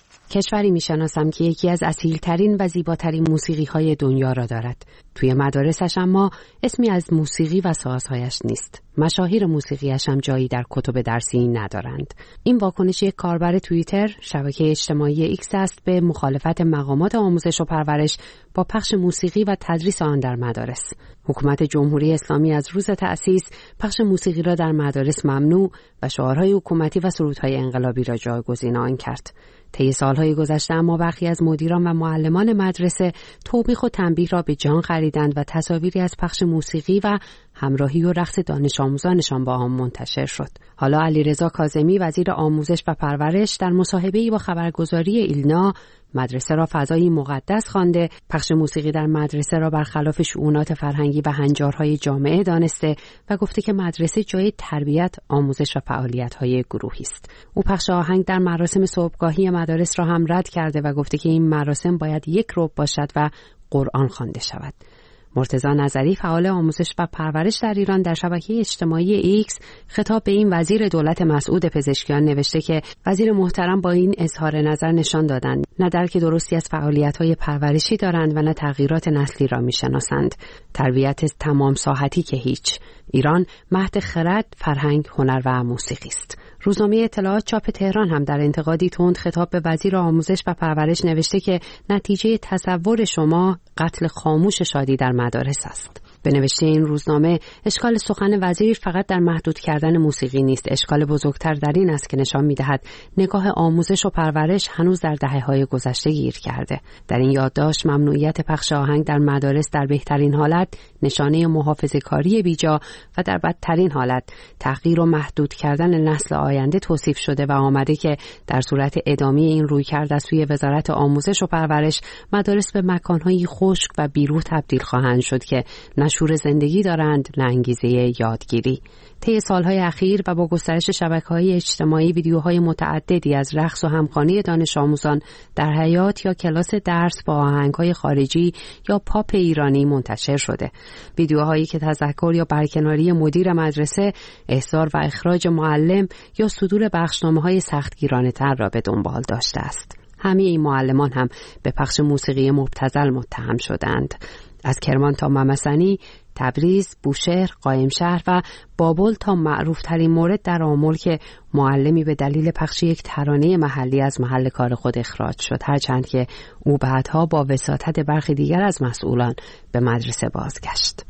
Speaker 20: کشوری میشناسم که یکی از اصیلترین و زیباترین موسیقی‌های دنیا را دارد. توی مدارسش اما اسمی از موسیقی و سازهایش نیست. مشاهیر موسیقیش هم جایی در کتب درسی ندارند. این واکنش یک کاربر توییتر، شبکه اجتماعی ایکس است به مخالفت مقامات آموزش و پرورش با پخش موسیقی و تدریس آن در مدارس. حکومت جمهوری اسلامی از روز تأسیس پخش موسیقی را در مدارس ممنوع و شعارهای حکومتی و سرودهای انقلابی را جایگزین آن کرد. طی سالهای گذشته اما برخی از مدیران و معلمان مدرسه توبیخ و تنبیه را به جان خریدند و تصاویری از پخش موسیقی و همراهی و رقص دانش آموزانشان با آن منتشر شد. حالا علیرضا کاظمی وزیر آموزش و پرورش در مصاحبه‌ای با خبرگزاری ایلنا مدرسه را فضایی مقدس خوانده، پخش موسیقی در مدرسه را برخلاف شؤونات فرهنگی و هنجارهای جامعه دانسته و گفته که مدرسه جای تربیت، آموزش و فعالیت‌های گروهی است. او پخش آهنگ در مراسم صبحگاهی مدارس را هم رد کرده و گفته که این مراسم باید یک ربع باشد و قرآن خوانده شود. مرتضی نظری فعال آموزش و پرورش در ایران در شبکه اجتماعی ایکس خطاب به این وزیر دولت مسعود پزشکیان نوشته که وزیر محترم با این اظهار نظر نشان دادند نه درک درستی از فعالیت‌های پرورشی دارند و نه تغییرات نسلی را می‌شناسند. تربیت تمام ساحتی که هیچ. ایران مهد خرد، فرهنگ، هنر و موسیقی است. روزنامه اطلاعات چاپ تهران هم در انتقادی تند خطاب به وزیر آموزش و پرورش نوشته که نتیجه تصور شما قتل خاموش شادی در مدارس است. به نوشته این روزنامه اشکال سخن وزیر فقط در محدود کردن موسیقی نیست، اشکال بزرگتر در این است که نشان می‌دهد نگاه آموزش و پرورش هنوز در دهه‌های گذشته گیر کرده. در این یادداشت ممنوعیت پخش آهنگ در مدارس در بهترین حالت نشانه محافظه‌کاری بیجا و در بدترین حالت تغییر و محدود کردن نسل آینده توصیف شده و آمده که در صورت ادامه این رویکرد از سوی وزارت آموزش و پرورش مدارس به مکان‌های خشک و بیروح تبدیل خواهند شد که شور زندگی دارند، نه انگیزه یادگیری. طی سالهای اخیر و با گسترش شبکه‌های اجتماعی ویدیوهای متعددی از رقص و همخوانی دانش آموزان در حیاط یا کلاس درس با آهنگ‌های خارجی یا پاپ ایرانی منتشر شده. ویدیوهایی که تذکر یا برکناری مدیر مدرسه، احضار و اخراج معلم یا صدور بخشنامه‌های سختگیرانه‌تر را به دنبال داشته است. همه این معلمان هم به پخش موسیقی مبتذل متهم شدند. از کرمان تا ممسنی، تبریز، بوشهر، قائمشهر و بابل تا معروف ترین مورد در آمل که معلمی به دلیل پخش یک ترانه محلی از محل کار خود اخراج شد، هرچند که او بعدها با وساطت برخی دیگر از مسئولان به مدرسه بازگشت.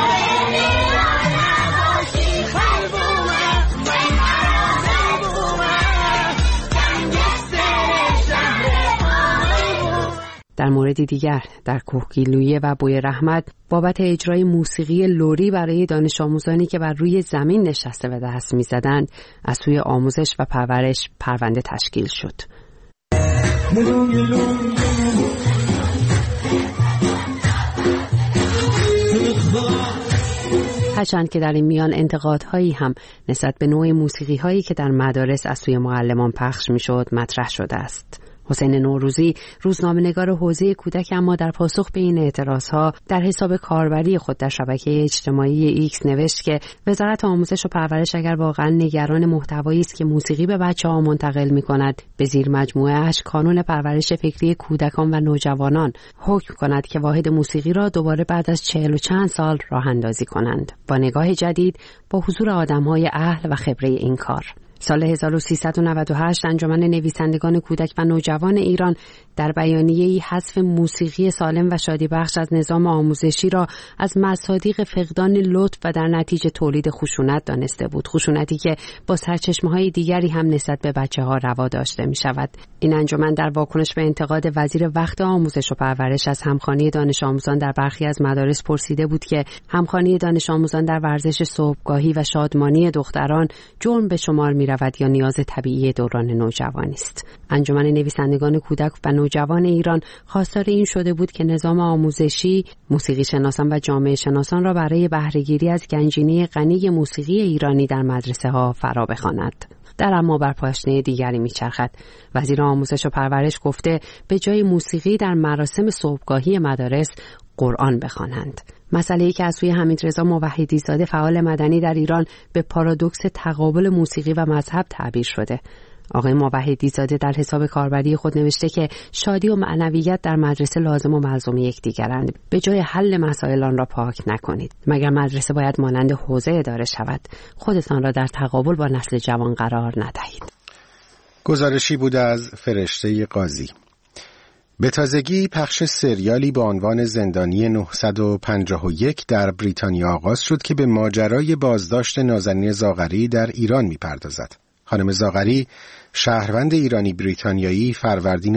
Speaker 20: در موردی دیگر در کوهگیلویه و بوی رحمت بابت اجرای موسیقی لوری برای دانش آموزانی که بر روی زمین نشسته و دست می‌زدند از سوی آموزش و پرورش پرونده تشکیل شد. هرچند که در این میان انتقادهایی هم نسبت به نوع موسیقی‌هایی که در مدارس از سوی معلمان پخش می‌شد مطرح شده است. حسین نوروزی روزنامه‌نگار حوزه کودک اما در پاسخ به این اعتراضها در حساب کاربری خود در شبکه اجتماعی ایکس نوشت که وزارت آموزش و پرورش اگر واقعا نگران محتوایی است که موسیقی به بچه‌ها منتقل می‌کند به زیر مجموعه‌اش کانون پرورش فکری کودکان و نوجوانان حکم کند که واحد موسیقی را دوباره بعد از 40 و چند سال راه اندازی کنند با نگاه جدید با حضور آدم‌های اهل و خبره این کار. سال 1398 انجمن نویسندگان کودک و نوجوان ایران در بیانیه‌ای حذف موسیقی سالم و شادی بخش از نظام آموزشی را از مصادیق فقدان لطف و در نتیجه تولید خشونت دانسته بود، خشونتی که با سرچشمه‌های دیگری هم نسبت به بچه‌ها روا داشته می‌شود. این انجمن در واکنش به انتقاد وزیر وقت آموزش و پرورش از همخوانی دانش آموزان در برخی از مدارس پرسیده بود که همخوانی دانش آموزان در ورزش صبحگاهی و شادمانی دختران جرم به شمار رود یا نیاز طبیعی دوران نوجوانی است. انجمن نویسندگان کودک و نوجوان ایران خواستار این شده بود که نظام آموزشی موسیقی شناسان و جامعه شناسان را برای بهره‌گیری از گنجینه غنی موسیقی ایرانی در مدرسه‌ها فرا بخواند. در اما بر پاشنه دیگری میچرخد. وزیر آموزش و پرورش گفته به جای موسیقی در مراسم صبحگاهی مدارس قرآن بخوانند. مسئله‌ای که از سوی حمیدرضا موحدی‌زاده فعال مدنی در ایران به پارادوکس تقابل موسیقی و مذهب تعبیر شده. آقای موحدی‌زاده در حساب کاربری خود نوشته که شادی و معنویت در مدرسه لازم و ملزوم یکدیگرند. به جای حل مسائل آن را پاک نکنید. مگر مدرسه باید مانند حوزه اداره شود؟ خودتان را در تقابل با نسل جوان قرار ندهید.
Speaker 2: گزارشی بود از فرشته قاضی. به تازگی پخش سریالی با عنوان زندانی 951 در بریتانیا آغاز شد که به ماجرای بازداشت نازنین زاغری در ایران می‌پردازد. خانم زاغری شهروند ایرانی بریتانیایی فروردین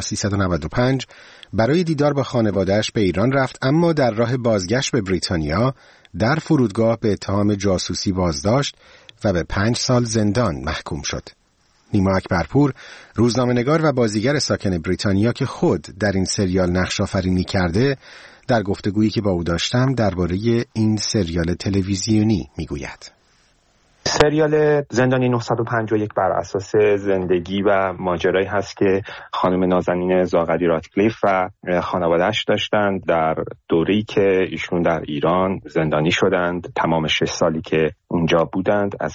Speaker 2: 1395 برای دیدار با خانواده‌اش به ایران رفت، اما در راه بازگشت به بریتانیا در فرودگاه به اتهام جاسوسی بازداشت و به 5 سال زندان محکوم شد. نیما اکبرپور، روزنامه‌نگار و بازیگر ساکن بریتانیا که خود در این سریال نقش آفرینی کرده، در گفتگویی که با او داشتم درباره این سریال تلویزیونی میگوید.
Speaker 21: سریال زندانی 951 بر اساس زندگی و ماجرایی هست که خانم نازنین زاغری راتکلیف و خانواده‌اش داشتند در دوره‌ای که ایشون در ایران زندانی شدند. تمام 6 سالی که اونجا بودند، از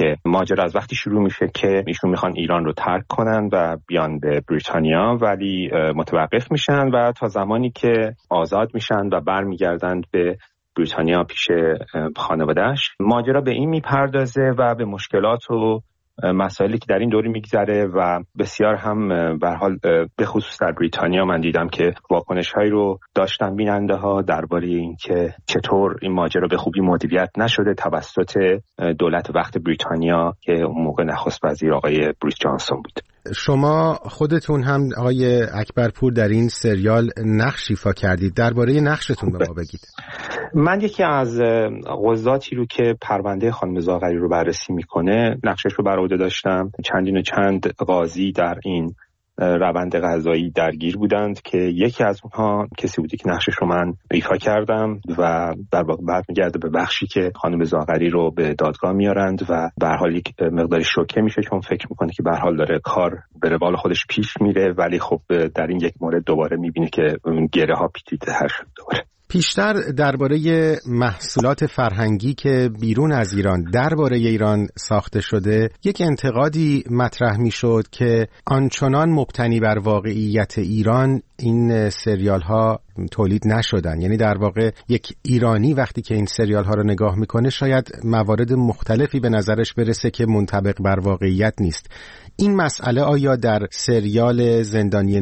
Speaker 21: وقتی شروع میشه که ایشون میخوان ایران رو ترک کنن و بیان به بریتانیا، ولی متوقف میشن و تا زمانی که آزاد میشن و برمیگردند به بریتانیا پیش خانواده‌اش. ماجرا به این میپردازه و به مشکلات و مسائلی که در این دوره میگذره و بسیار هم به حال به خصوص در بریتانیا من دیدم که واکنش‌هایی رو داشتن بیننده ها درباره اینکه چطور این ماجرا به خوبی مدیریت نشده توسط دولت وقت بریتانیا که اون موقع نخست وزیر آقای بوریس جانسون بود.
Speaker 2: شما خودتون هم آقای اکبرپور در این سریال نقش ایفا کردید. درباره نقشتون به ما بگید.
Speaker 21: من یکی از قضاتی رو که پرونده خانم زاغری رو بررسی میکنه نقشش رو بر عهده داشتم. چندین و چند قاضی در این روند قضایی درگیر بودند که یکی از اونها کسی بودی که نقشش رو من ایفا کردم و در واقع برمیگرده به بخشی که خانم زاغری رو به دادگاه میارند و به هر حال یک مقداری شوکه میشه چون فکر میکنه که به هر حال داره کار به روال خودش پیش میره، ولی خب در این یک مورد دوباره میبینه که گره ها پیچیده‌تر شده دوباره.
Speaker 2: پیشتر درباره محصولات فرهنگی که بیرون از ایران درباره ایران ساخته شده یک انتقادی مطرح میشد که آنچنان مبتنی بر واقعیت ایران این سریال ها تولید نشدن. یعنی در واقع یک ایرانی وقتی که این سریال ها رو نگاه میکنه شاید موارد مختلفی به نظرش برسه که منطبق بر واقعیت نیست. این مسئله آیا در سریال زندانی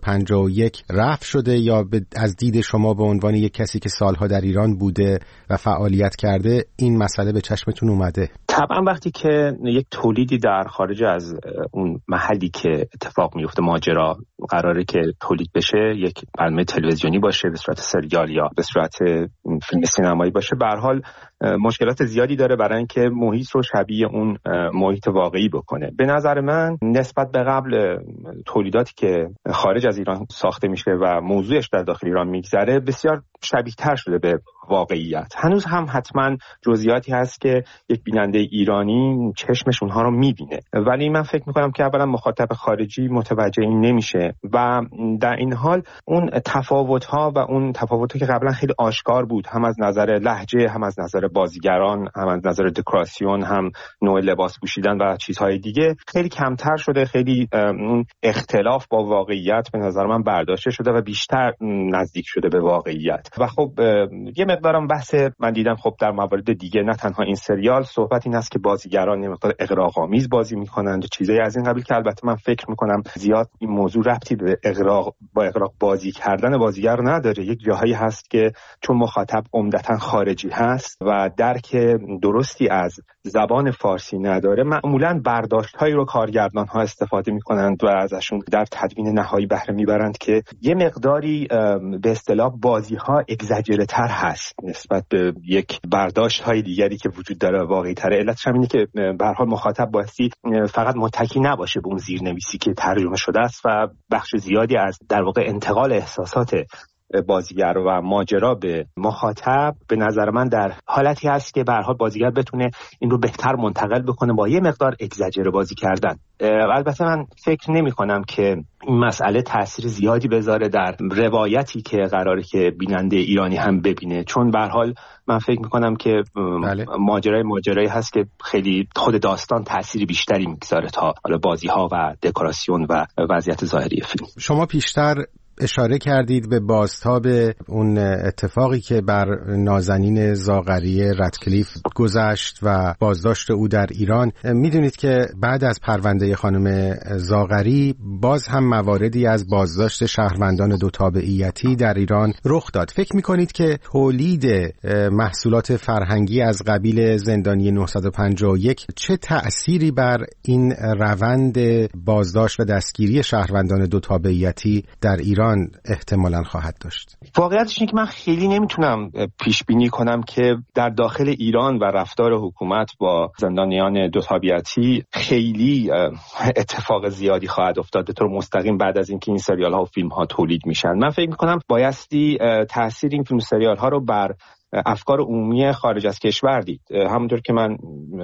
Speaker 2: 951 رفع شده یا از دید شما به عنوان یک کسی که سالها در ایران بوده و فعالیت کرده این مسئله به چشمتون اومده؟
Speaker 21: طبعا وقتی که یک تولیدی در خارج از اون محلی که اتفاق میفته ماجرا قراره که تولید بشه، یک برنامه تلویزیونی باشه به صورت سریال یا به صورت فیلم سینمایی باشه، به هر حال مشکلات زیادی داره برای اینکه محیط رو شبیه اون محیط واقعی بکنه. به نظر من نسبت به قبل تولیداتی که خارج از ایران ساخته میشه و موضوعش در داخل ایران میگذره بسیار شبیه تر شده به واقعیت. هنوز هم حتما جزئیاتی هست که یک بیننده ایرانی چشمش اونها رو میبینه، ولی من فکر میکنم که اولا مخاطب خارجی متوجه این نمیشه و در این حال اون تفاوت‌ها و اون تفاوت‌ها که قبلا خیلی آشکار بود، هم از نظر لهجه، هم از نظر بازیگران، هم از نظر دکوراسیون، هم نوع لباس پوشیدن و چیزهای دیگه خیلی کمتر شده. خیلی اون اختلاف با واقعیت به نظر من برداشته شده و بیشتر نزدیک شده به واقعیت. و خب یه مقدارم بحث من دیدم خب در موارد دیگه نه تنها این سریال صحبت این است که بازیگران یه مقدار اغراق‌آمیز بازی میکنند و چیزایی از این قبیل که البته من فکر میکنم زیاد این موضوع ربطی به اغراق بازی کردن بازیگر نداره. یک جاهایی هست که چون مخاطب عمدتاً خارجی هست و درک درستی از زبان فارسی نداره، معمولاً برداشت‌هایی رو کارگردان‌ها استفاده میکنند و ازشون در تدوین نهایی بهره میبرند که یه مقداری به اصطلاح بازی‌ها اگزاجره تر هست نسبت به یک برداشت های دیگری که وجود داره واقعی تره. علتش اینه که به هر حال مخاطب بایستی فقط متکی نباشه به اون زیرنویسی که ترجمه شده است و بخش زیادی از در واقع انتقال احساسات بازیگر و ماجرا به مخاطب به نظر من در حالتی هست که به هر حال بازیگر بتونه این رو بهتر منتقل بکنه با یه مقدار اگزاجره بازی کردن. البته من فکر نمی کنم که این مسئله تأثیر زیادی بذاره در روایتی که قراره که بیننده ایرانی هم ببینه، چون به هر حال من فکر می کنم که ماجرایی هست که خیلی خود داستان تأثیر بیشتری میگذاره تا حالا بازی ها و دکوراسیون و وضعیت ظاهری فیلم.
Speaker 2: شما پیشتر اشاره کردید به بازتاب اون اتفاقی که بر نازنین زاغری رتکلیف گذشت و بازداشت او در ایران. میدونید که بعد از پرونده خانم زاغری باز هم مواردی از بازداشت شهروندان دو تابعیتی در ایران رخ داد. فکر میکنید که تولید محصولات فرهنگی از قبیل زندانی 951 چه تأثیری بر این روند بازداشت و دستگیری شهروندان دو تابعیتی در ایران احتمالاً خواهد داشت؟
Speaker 21: واقعیتش اینه که من خیلی نمیتونم پیش بینی کنم که در داخل ایران و رفتار حکومت با زندانیان دو تابعیتی خیلی اتفاق زیادی خواهد افتاد به طور مستقیم بعد از اینکه این سریال ها و فیلم ها تولید میشن. من فکر میکنم بایستی تاثیر این فیلم سریال ها رو بر افکار عمومی خارج از کشور دید. همونطور که من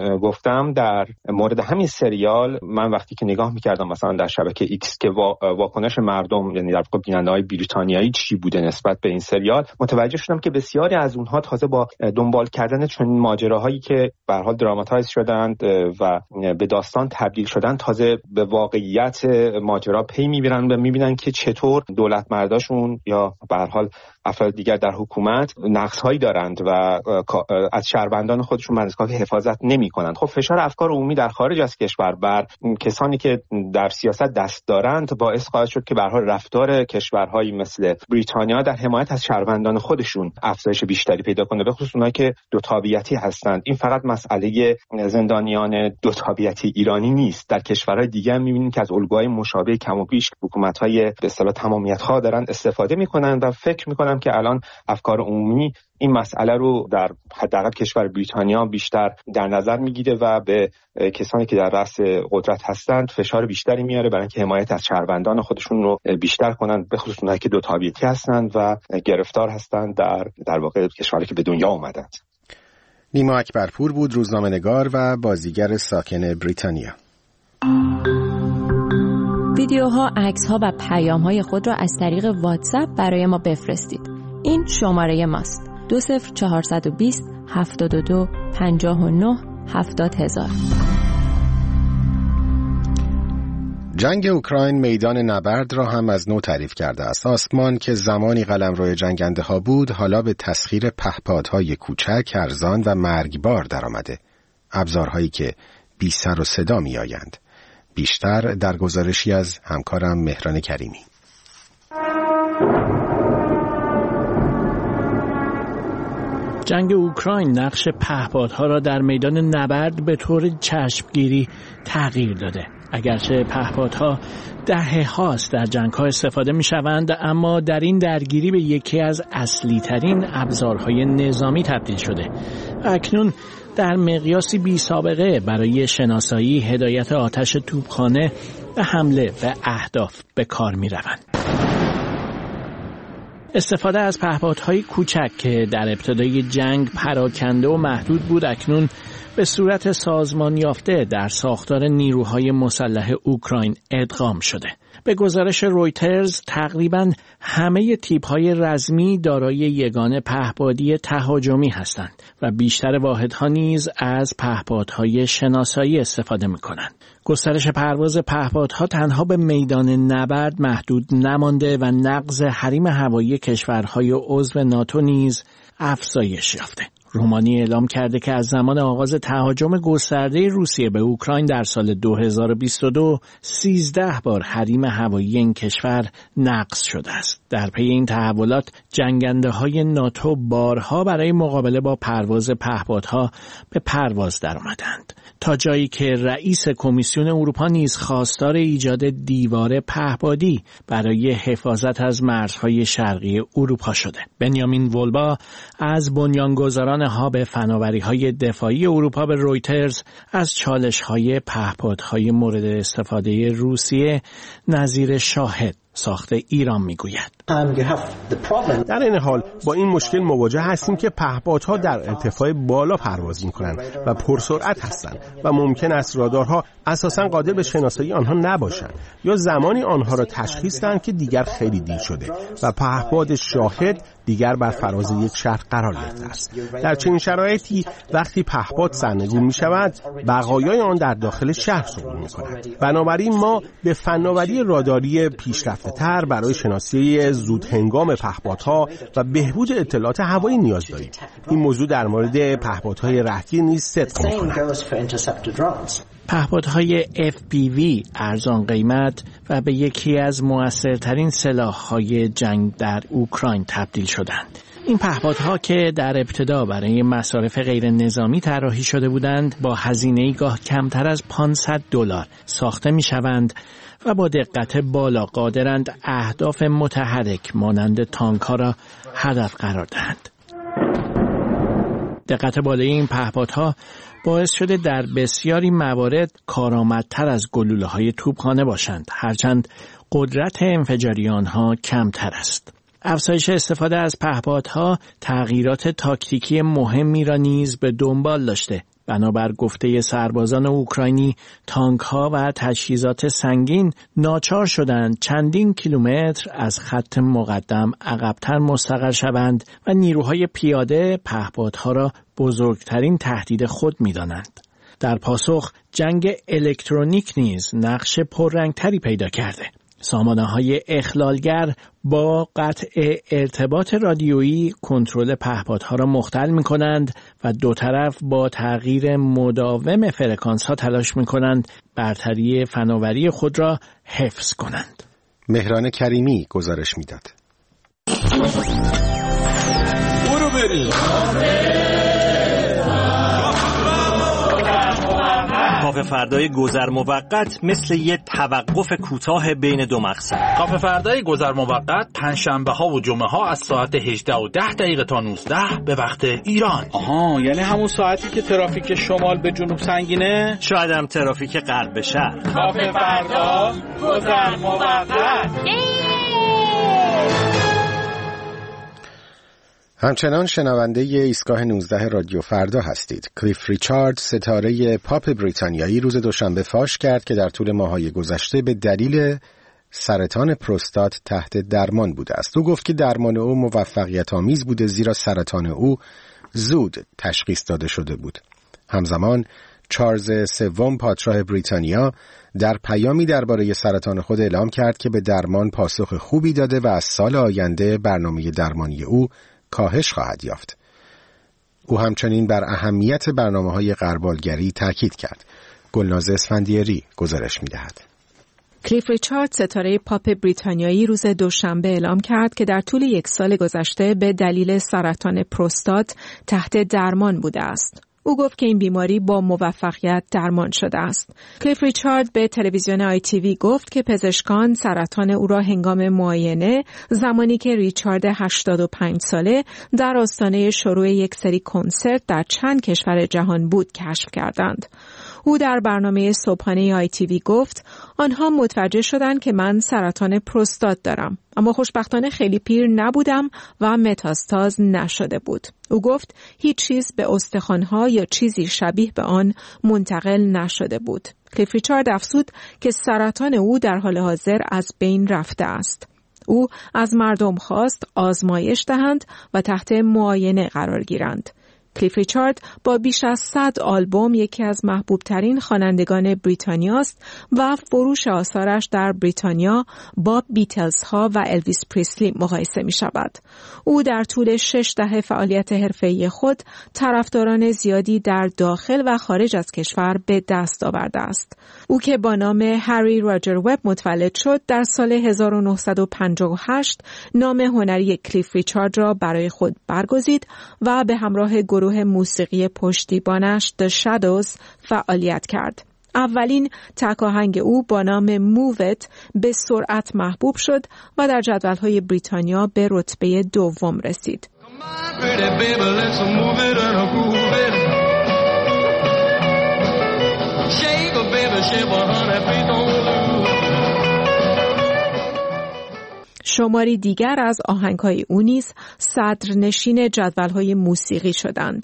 Speaker 21: گفتم در مورد همین سریال من وقتی که نگاه میکردم مثلا در شبکه ایکس که واکنش مردم یعنی در واقع بیننده‌های بریتانیایی چی بوده نسبت به این سریال، متوجه شدم که بسیاری از اونها تازه با دنبال کردن چنین ماجراهایی که به هر حال دراماتایز شدند و به داستان تبدیل شدن تازه به واقعیت ماجرا پی میبرن و میبینن که چطور دولت مرداشون یا به هر حال افراد دیگر در حکومت نقص‌هایی دارند و از شهروندان خودشون مرزگاه حفاظت نمی‌کنند. خب فشار افکار عمومی در خارج از کشور بر کسانی که در سیاست دست دارند باعث خواهد شد که به هر حال رفتار کشورهایی مثل بریتانیا در حمایت از شهروندان خودشون افزایش بیشتری پیدا کنه، به خصوص اونایی که دو تابعیتی هستند. این فقط مسئله زندانیان دو تابعیتی ایرانی نیست، در کشورهای دیگه هم می‌بینیم که از الگوهای مشابه کم و بیش حکومت‌های به اصطلاح تمامیت‌خواه دارن استفاده می‌کنن و فکر می‌کنم که الان افکار عمومی این مسئله رو در حداقل کشور بریتانیا بیشتر در نظر میگیره و به کسانی که در رأس قدرت هستند فشار بیشتری میاره برای اینکه حمایت از شهروندان خودشون رو بیشتر کنند، به خصوص اونایی که دو تابعیتی هستند و گرفتار هستند در واقع کشوری که به دنیا اومدند.
Speaker 2: نیما اکبرپور بود، روزنامه‌نگار و بازیگر ساکن بریتانیا.
Speaker 4: ویدیوها، عکس‌ها و پیام‌های خود را از طریق واتساپ برای ما بفرستید. این شماره ماست: 20420 72 59 70000.
Speaker 2: جنگ اوکراین میدان نبرد را هم از نو تعریف کرده است. آسمان که زمانی قلمرو جنگنده ها بود حالا به تسخیر پهپادهای کوچک، ارزان و مرگبار درآمده. ابزارهایی که بی سر و صدا می آیند. بیشتر در گزارشی از همکارم مهران کریمی.
Speaker 7: جنگ اوکراین نقش پهپادها را در میدان نبرد به طور چشمگیری تغییر داده. اگرچه پهپادها دهه‌هاست در جنگ‌ها استفاده می‌شوند، اما در این درگیری به یکی از اصلی‌ترین ابزارهای نظامی تبدیل شده. اکنون در مقیاسی بی سابقه برای شناسایی، هدایت آتش توپخانه و حمله به اهداف به کار می‌روند. استفاده از پهپادهای کوچک که در ابتدای جنگ پراکنده و محدود بود، اکنون به صورت سازمان یافته در ساختار نیروهای مسلح اوکراین ادغام شده. به گزارش رویترز تقریباً همه تیپ‌های رزمی دارای یگان پهپادی تهاجمی هستند و بیشتر واحدها نیز از پهپادهای شناسایی استفاده می‌کنند. گسترش پرواز پهپادها تنها به میدان نبرد محدود نمانده و نقض حریم هوایی کشورهای عضو ناتو نیز افزایش یافته. رومانی اعلام کرده که از زمان آغاز تهاجم گسترده روسیه به اوکراین در سال 2022 13 بار حریم هوایی این کشور نقض شده است. در پی این تحولات جنگنده‌های ناتو بارها برای مقابله با پرواز پهپادها به پرواز درآمدند، تا جایی که رئیس کمیسیون اروپا نیز خواستار ایجاد دیوار پهپادی برای حفاظت از مرزهای شرقی اروپا شده. بنیامین ولبا از بنیانگذاران هاب فناوری‌های دفاعی اروپا به رویترز از چالش‌های پهپادهای مورد استفاده روسیه نظیر شاهد ساخت ایران میگوید.
Speaker 8: در این حال با این مشکل مواجه هستیم که پهپادها در ارتفاع بالا پرواز می‌کنند و پرسرعت هستند و ممکن است رادارها اساساً قادر به شناسایی آنها نباشند یا زمانی آنها را تشخیص دهند که دیگر خیلی دیر شده و پهپاد شاهد دیگر بر فراز یک شهر قرار گرفته است. در چنین شرایطی وقتی پهپاد سرنگون می‌شود، بقایای آن در داخل شهر سقوط می‌کند. بنابراین ما به فناوری راداری پیشرفته‌تر برای شناسی زودهنگام پهپادها و بهبود اطلاعات هوایی نیاز داریم. این موضوع در مورد پهپادهای رهگیر نیز صدق می‌کند.
Speaker 7: پهپادهای FPV ارزان قیمت و به یکی از مؤثرترین سلاح‌های جنگ در اوکراین تبدیل شدند. این پهپادها که در ابتدا برای مصارف غیر نظامی طراحی شده بودند، با هزینه‌ای گاه کمتر از $500 ساخته می‌شوند و با دقت بالا قادرند اهداف متحرک مانند تانک‌ها را هدف قرار دهند. دقت بالای این پهپادها باعث شده در بسیاری موارد کارآمدتر از گلوله‌های توپخانه باشند، هرچند قدرت انفجاری آنها کمتر است. افزایش استفاده از پهپادها تغییرات تاکتیکی مهمی را نیز به دنبال داشته. بنابر گفته سربازان اوکراینی، تانک‌ها و تجهیزات سنگین ناچار شدند چندین کیلومتر از خط مقدم عقب‌تر مستقر شوند و نیروهای پیاده پهپادها را بزرگترین تهدید خود می‌دانند. در پاسخ، جنگ الکترونیک نیز نقش پررنگتری پیدا کرده. سامانه‌های اخلالگر با قطع ارتباط رادیویی کنترل پهپادها را مختل می‌کنند و دو طرف با تغییر مداوم فرکانس‌ها تلاش می‌کنند برتری فناوری خود را حفظ کنند.
Speaker 2: مهران کریمی گزارش می‌داد.
Speaker 22: برو بریم. کافه فردای گذر موقت مثل یه توقف کوتاه بین دو مقصد.
Speaker 23: کافه فردای گذر موقت پنجشنبه ها و جمعه ها از ساعت 18:10 تا 19 به وقت ایران.
Speaker 22: آها، یعنی همون ساعتی که ترافیک شمال به جنوب سنگینه؟ شاید هم ترافیک غرب به شرق. کافه فردا گذر موقت.
Speaker 2: همچنان شنونده ایستگاه 19 رادیو فردا هستید. کلیف ریچارد، ستاره پاپ بریتانیایی، روز دوشنبه فاش کرد که در طول ماه‌های گذشته به دلیل سرطان پروستات تحت درمان بوده است. او گفت که درمان او موفقیت آمیز بوده، زیرا سرطان او زود تشخیص داده شده بود. همزمان چارلز سوم پادشاه بریتانیا در پیامی درباره سرطان خود اعلام کرد که به درمان پاسخ خوبی داده و از سال آینده برنامه درمانی او کاهش خواهد یافت. او همچنین بر اهمیت برنامه‌های غربالگری تاکید کرد. گلناز اسفندیاری گزارش می‌دهد.
Speaker 5: کلیف ریچارد، ستاره پاپ بریتانیایی، روز دوشنبه اعلام کرد که در طول یک سال گذشته به دلیل سرطان پروستات تحت درمان بوده است. او گفت که این بیماری با موفقیت درمان شده است. کلیف ریچارد به تلویزیون ITV گفت که پزشکان سرطان او را هنگام معاینه، زمانی که ریچارد 85 ساله در آستانه شروع یک سری کنسرت در چند کشور جهان بود کشف کردند. او در برنامه صبحانه ITV گفت آنها متوجه شدند که من سرطان پروستات دارم، اما خوشبختانه خیلی پیر نبودم و متاستاز نشده بود. او گفت هیچ چیز به استخوان‌ها یا چیزی شبیه به آن منتقل نشده بود. کلیف ریچارد افزود که سرطان او در حال حاضر از بین رفته است. او از مردم خواست آزمایش دهند و تحت معاینه قرار گیرند. کلیف ریچارد با بیش از 100 آلبوم یکی از محبوبترین خوانندگان بریتانیاست و فروش آثارش در بریتانیا با بیتلز ها و الویس پریسلی مقایسه می شود. او در طول 6 دهه فعالیت حرفه‌ای خود طرفداران زیادی در داخل و خارج از کشور به دست آورده است. او که با نام هری راجر وب متولد شد، در سال 1958 نام هنری کلیف ریچارد را برای خود برگزید و به همراه گروه موسیقی پشتیبانش The Shadows فعالیت کرد. اولین تک آهنگ او با نام مووت به سرعت محبوب شد و در جدول‌های بریتانیا به رتبه دوم رسید. شماری دیگر از آهنگ‌های او نیز صدرنشین جدول‌های موسیقی شدند.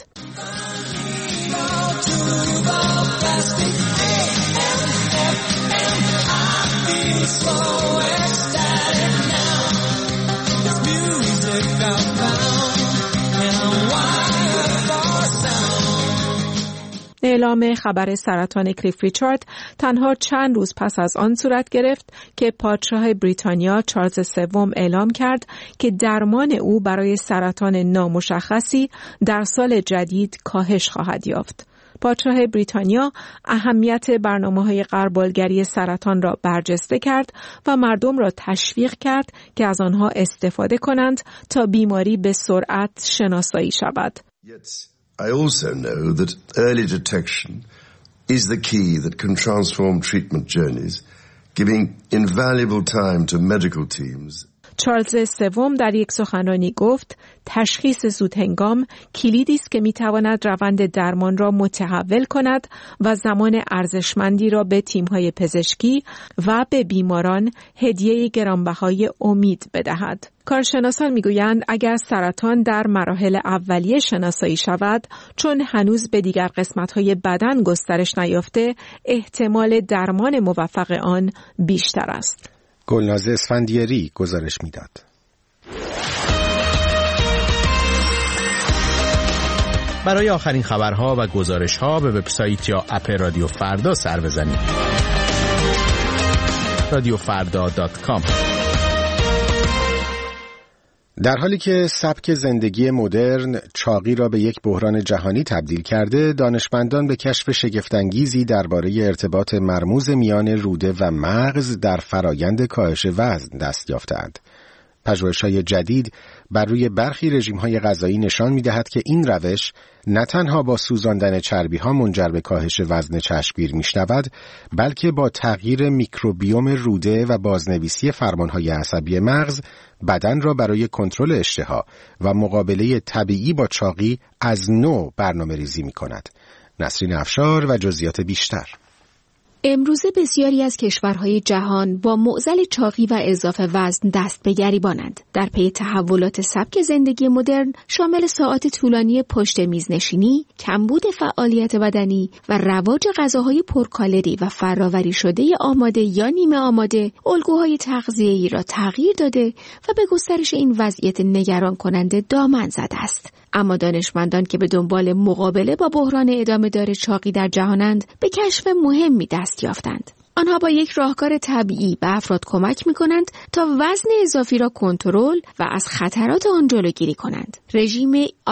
Speaker 5: اعلام خبر سرطان کلیف ریچارد تنها چند روز پس از آن صورت گرفت که پادشاه بریتانیا چارلز سوم اعلام کرد که درمان او برای سرطان نامشخصی در سال جدید کاهش خواهد یافت. پادشاه بریتانیا اهمیت برنامه‌های غربالگری سرطان را برجسته کرد و مردم را تشویق کرد که از آنها استفاده کنند تا بیماری به سرعت شناسایی شود.
Speaker 9: I also know that early detection is the key that can transform treatment journeys, giving invaluable time to medical teams.
Speaker 5: چارلز سوم در یک سخنرانی گفت تشخیص زودهنگام کلیدی است که میتواند روند درمان را متحول کند و زمان ارزشمندی را به تیم‌های پزشکی و به بیماران هدیه گرانبهای امید بدهد. کارشناسان میگویند اگر سرطان در مراحل اولیه شناسایی شود، چون هنوز به دیگر قسمت‌های بدن گسترش نیافته، احتمال درمان موفق آن بیشتر است.
Speaker 2: گلناز اسفندیاری گزارش میداد.
Speaker 10: برای آخرین خبرها و گزارش‌ها به وبسایت یا اپ رادیو فردا سر بزنید. radiofarda.com.
Speaker 2: در حالی که سبک زندگی مدرن چاقی را به یک بحران جهانی تبدیل کرده، دانشمندان به کشف شگفت‌انگیزی درباره ارتباط مرموز میان روده و مغز در فرایند کاهش وزن دست یافتند. پژوهش‌های جدید بر روی برخی رژیم‌های غذایی نشان می‌دهد که این روش نه تنها با سوزاندن چربی‌ها منجر به کاهش وزن چشمگیر می‌شود، بلکه با تغییر میکروبیوم روده و بازنویسی فرمان‌های عصبی مغز بدن را برای کنترل اشتها و مقابله طبیعی با چاقی از نو برنامه‌ریزی می‌کند. نسرین افشار و جزئیات بیشتر.
Speaker 12: امروزه بسیاری از کشورهای جهان با معضل چاقی و اضافه وزن دست به گریبانند. در پی تحولات سبک زندگی مدرن شامل ساعات طولانی پشت میز نشینی، کمبود فعالیت بدنی و رواج غذاهای پرکالری و فراوری شده آماده یا نیمه آماده، الگوهای تغذیه‌ای را تغییر داده و به گسترش این وضعیت نگران کننده دامن زده است. اما دانشمندان که به دنبال مقابله با بحران ادامه دار چاقی در جهانند، به کشف مهمی دست یافتند. آنها با یک راهکار طبیعی به افراد کمک می‌کنند تا وزن اضافی را کنترل و از خطرات آن جلوگیری کنند. رژیم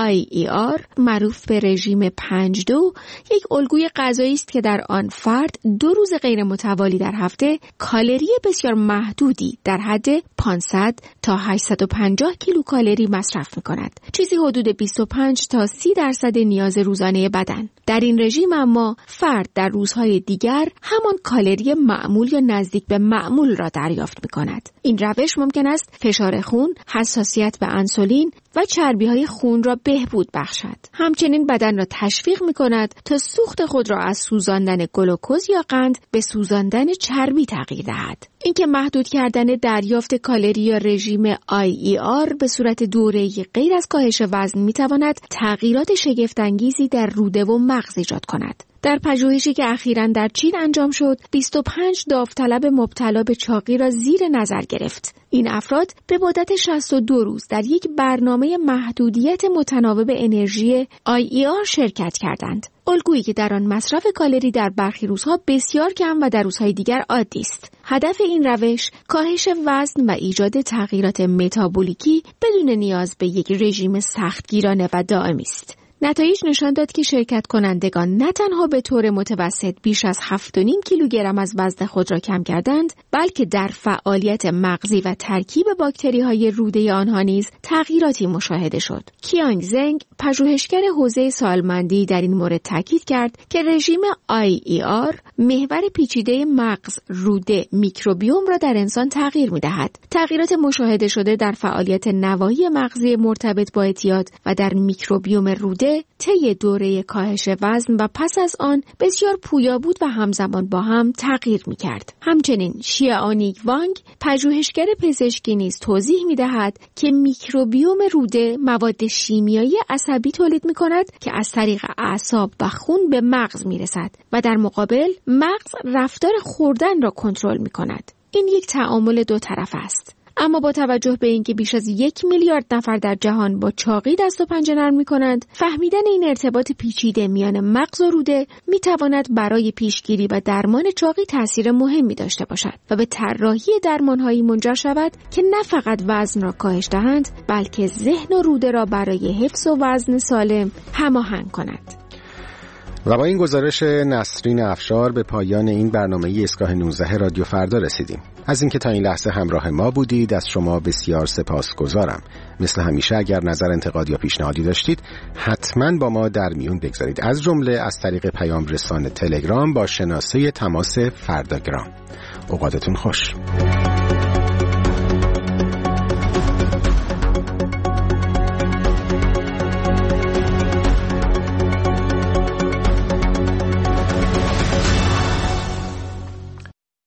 Speaker 12: IER معروف به رژیم 5-2 یک الگوی غذایی است که در آن فرد 2 روز غیر متوالی در هفته کالری بسیار محدودی در حد 500 تا 850 کیلوکالری مصرف می‌کند. چیزی حدود 25 تا 30% نیاز روزانه بدن. در این رژیم اما فرد در روزهای دیگر همان کالری معمول یا نزدیک به معمول را دریافت می‌کند. این روش ممکن است فشار خون، حساسیت به انسولین و چربی‌های خون را بهبود بخشد. همچنین بدن را تشویق می‌کند تا سوخت خود را از سوزاندن گلوکز یا قند به سوزاندن چربی تغییر دهد. اینکه محدود کردن دریافت کالری یا رژیم IER به صورت دوره‌ای غیر از کاهش وزن می‌تواند تغییرات شگفت‌انگیزی در روده و مغز ایجاد کند. در پژوهشی که اخیراً در چین انجام شد، 25 داوطلب مبتلا به چاقی را زیر نظر گرفت. این افراد به مدت 62 روز در یک برنامه محدودیت متناوب انرژی IER شرکت کردند. الگویی که در آن مصرف کالری در برخی روزها بسیار کم و در روزهای دیگر عادی است. هدف این روش کاهش وزن و ایجاد تغییرات متابولیکی بدون نیاز به یک رژیم سختگیرانه و دائمی است. نتایج نشان داد که شرکت کنندگان نه تنها به طور متوسط بیش از 7.5 کیلوگرم از وزن خود را کم کردند، بلکه در فعالیت مغزی و ترکیب باکتری‌های روده آنها نیز تغییراتی مشاهده شد. کیانگ زنگ، پژوهشگر حوزه سالمندی، در این مورد تاکید کرد که رژیم IER محور پیچیده مغز، روده، میکروبیوم را در انسان تغییر می‌دهد. تغییرات مشاهده شده در فعالیت نوایی مغزی مرتبط با اعتیاد و در میکروبیوم روده طی دوره کاهش وزن و پس از آن بسیار پویا بود و همزمان با هم تغییر می‌کرد. همچنین شیائونگ وانگ، پژوهشگر پزشکی نیز توضیح می‌دهد که میکروبیوم روده مواد شیمیایی عصبی تولید می‌کند که از طریق اعصاب و خون به مغز می‌رسد و در مقابل مغز رفتار خوردن را کنترل می‌کند. این یک تعامل دو طرفه است. اما با توجه به اینکه بیش از 1 میلیارد نفر در جهان با چاقی دست و پنجه نرم می‌کنند، فهمیدن این ارتباط پیچیده میان مغز و روده می‌تواند برای پیشگیری و درمان چاقی تأثیر مهمی داشته باشد و به طراحی درمان‌هایی منجر شود که نه فقط وزن را کاهش دهند، بلکه ذهن و روده را برای حفظ و وزن سالم هماهنگ کنند.
Speaker 2: و با این گزارش نسرین افشار به پایان این برنامه ایستگاه 19 رادیو فردا رسیدیم. از اینکه تا این لحظه همراه ما بودید از شما بسیار سپاسگزارم. مثل همیشه اگر نظر، انتقاد یا پیشنهادی داشتید حتما با ما در میون بگذارید، از جمله از طریق پیام رسان تلگرام با شناسه تماس فرداگرام. اوقاتتون خوش.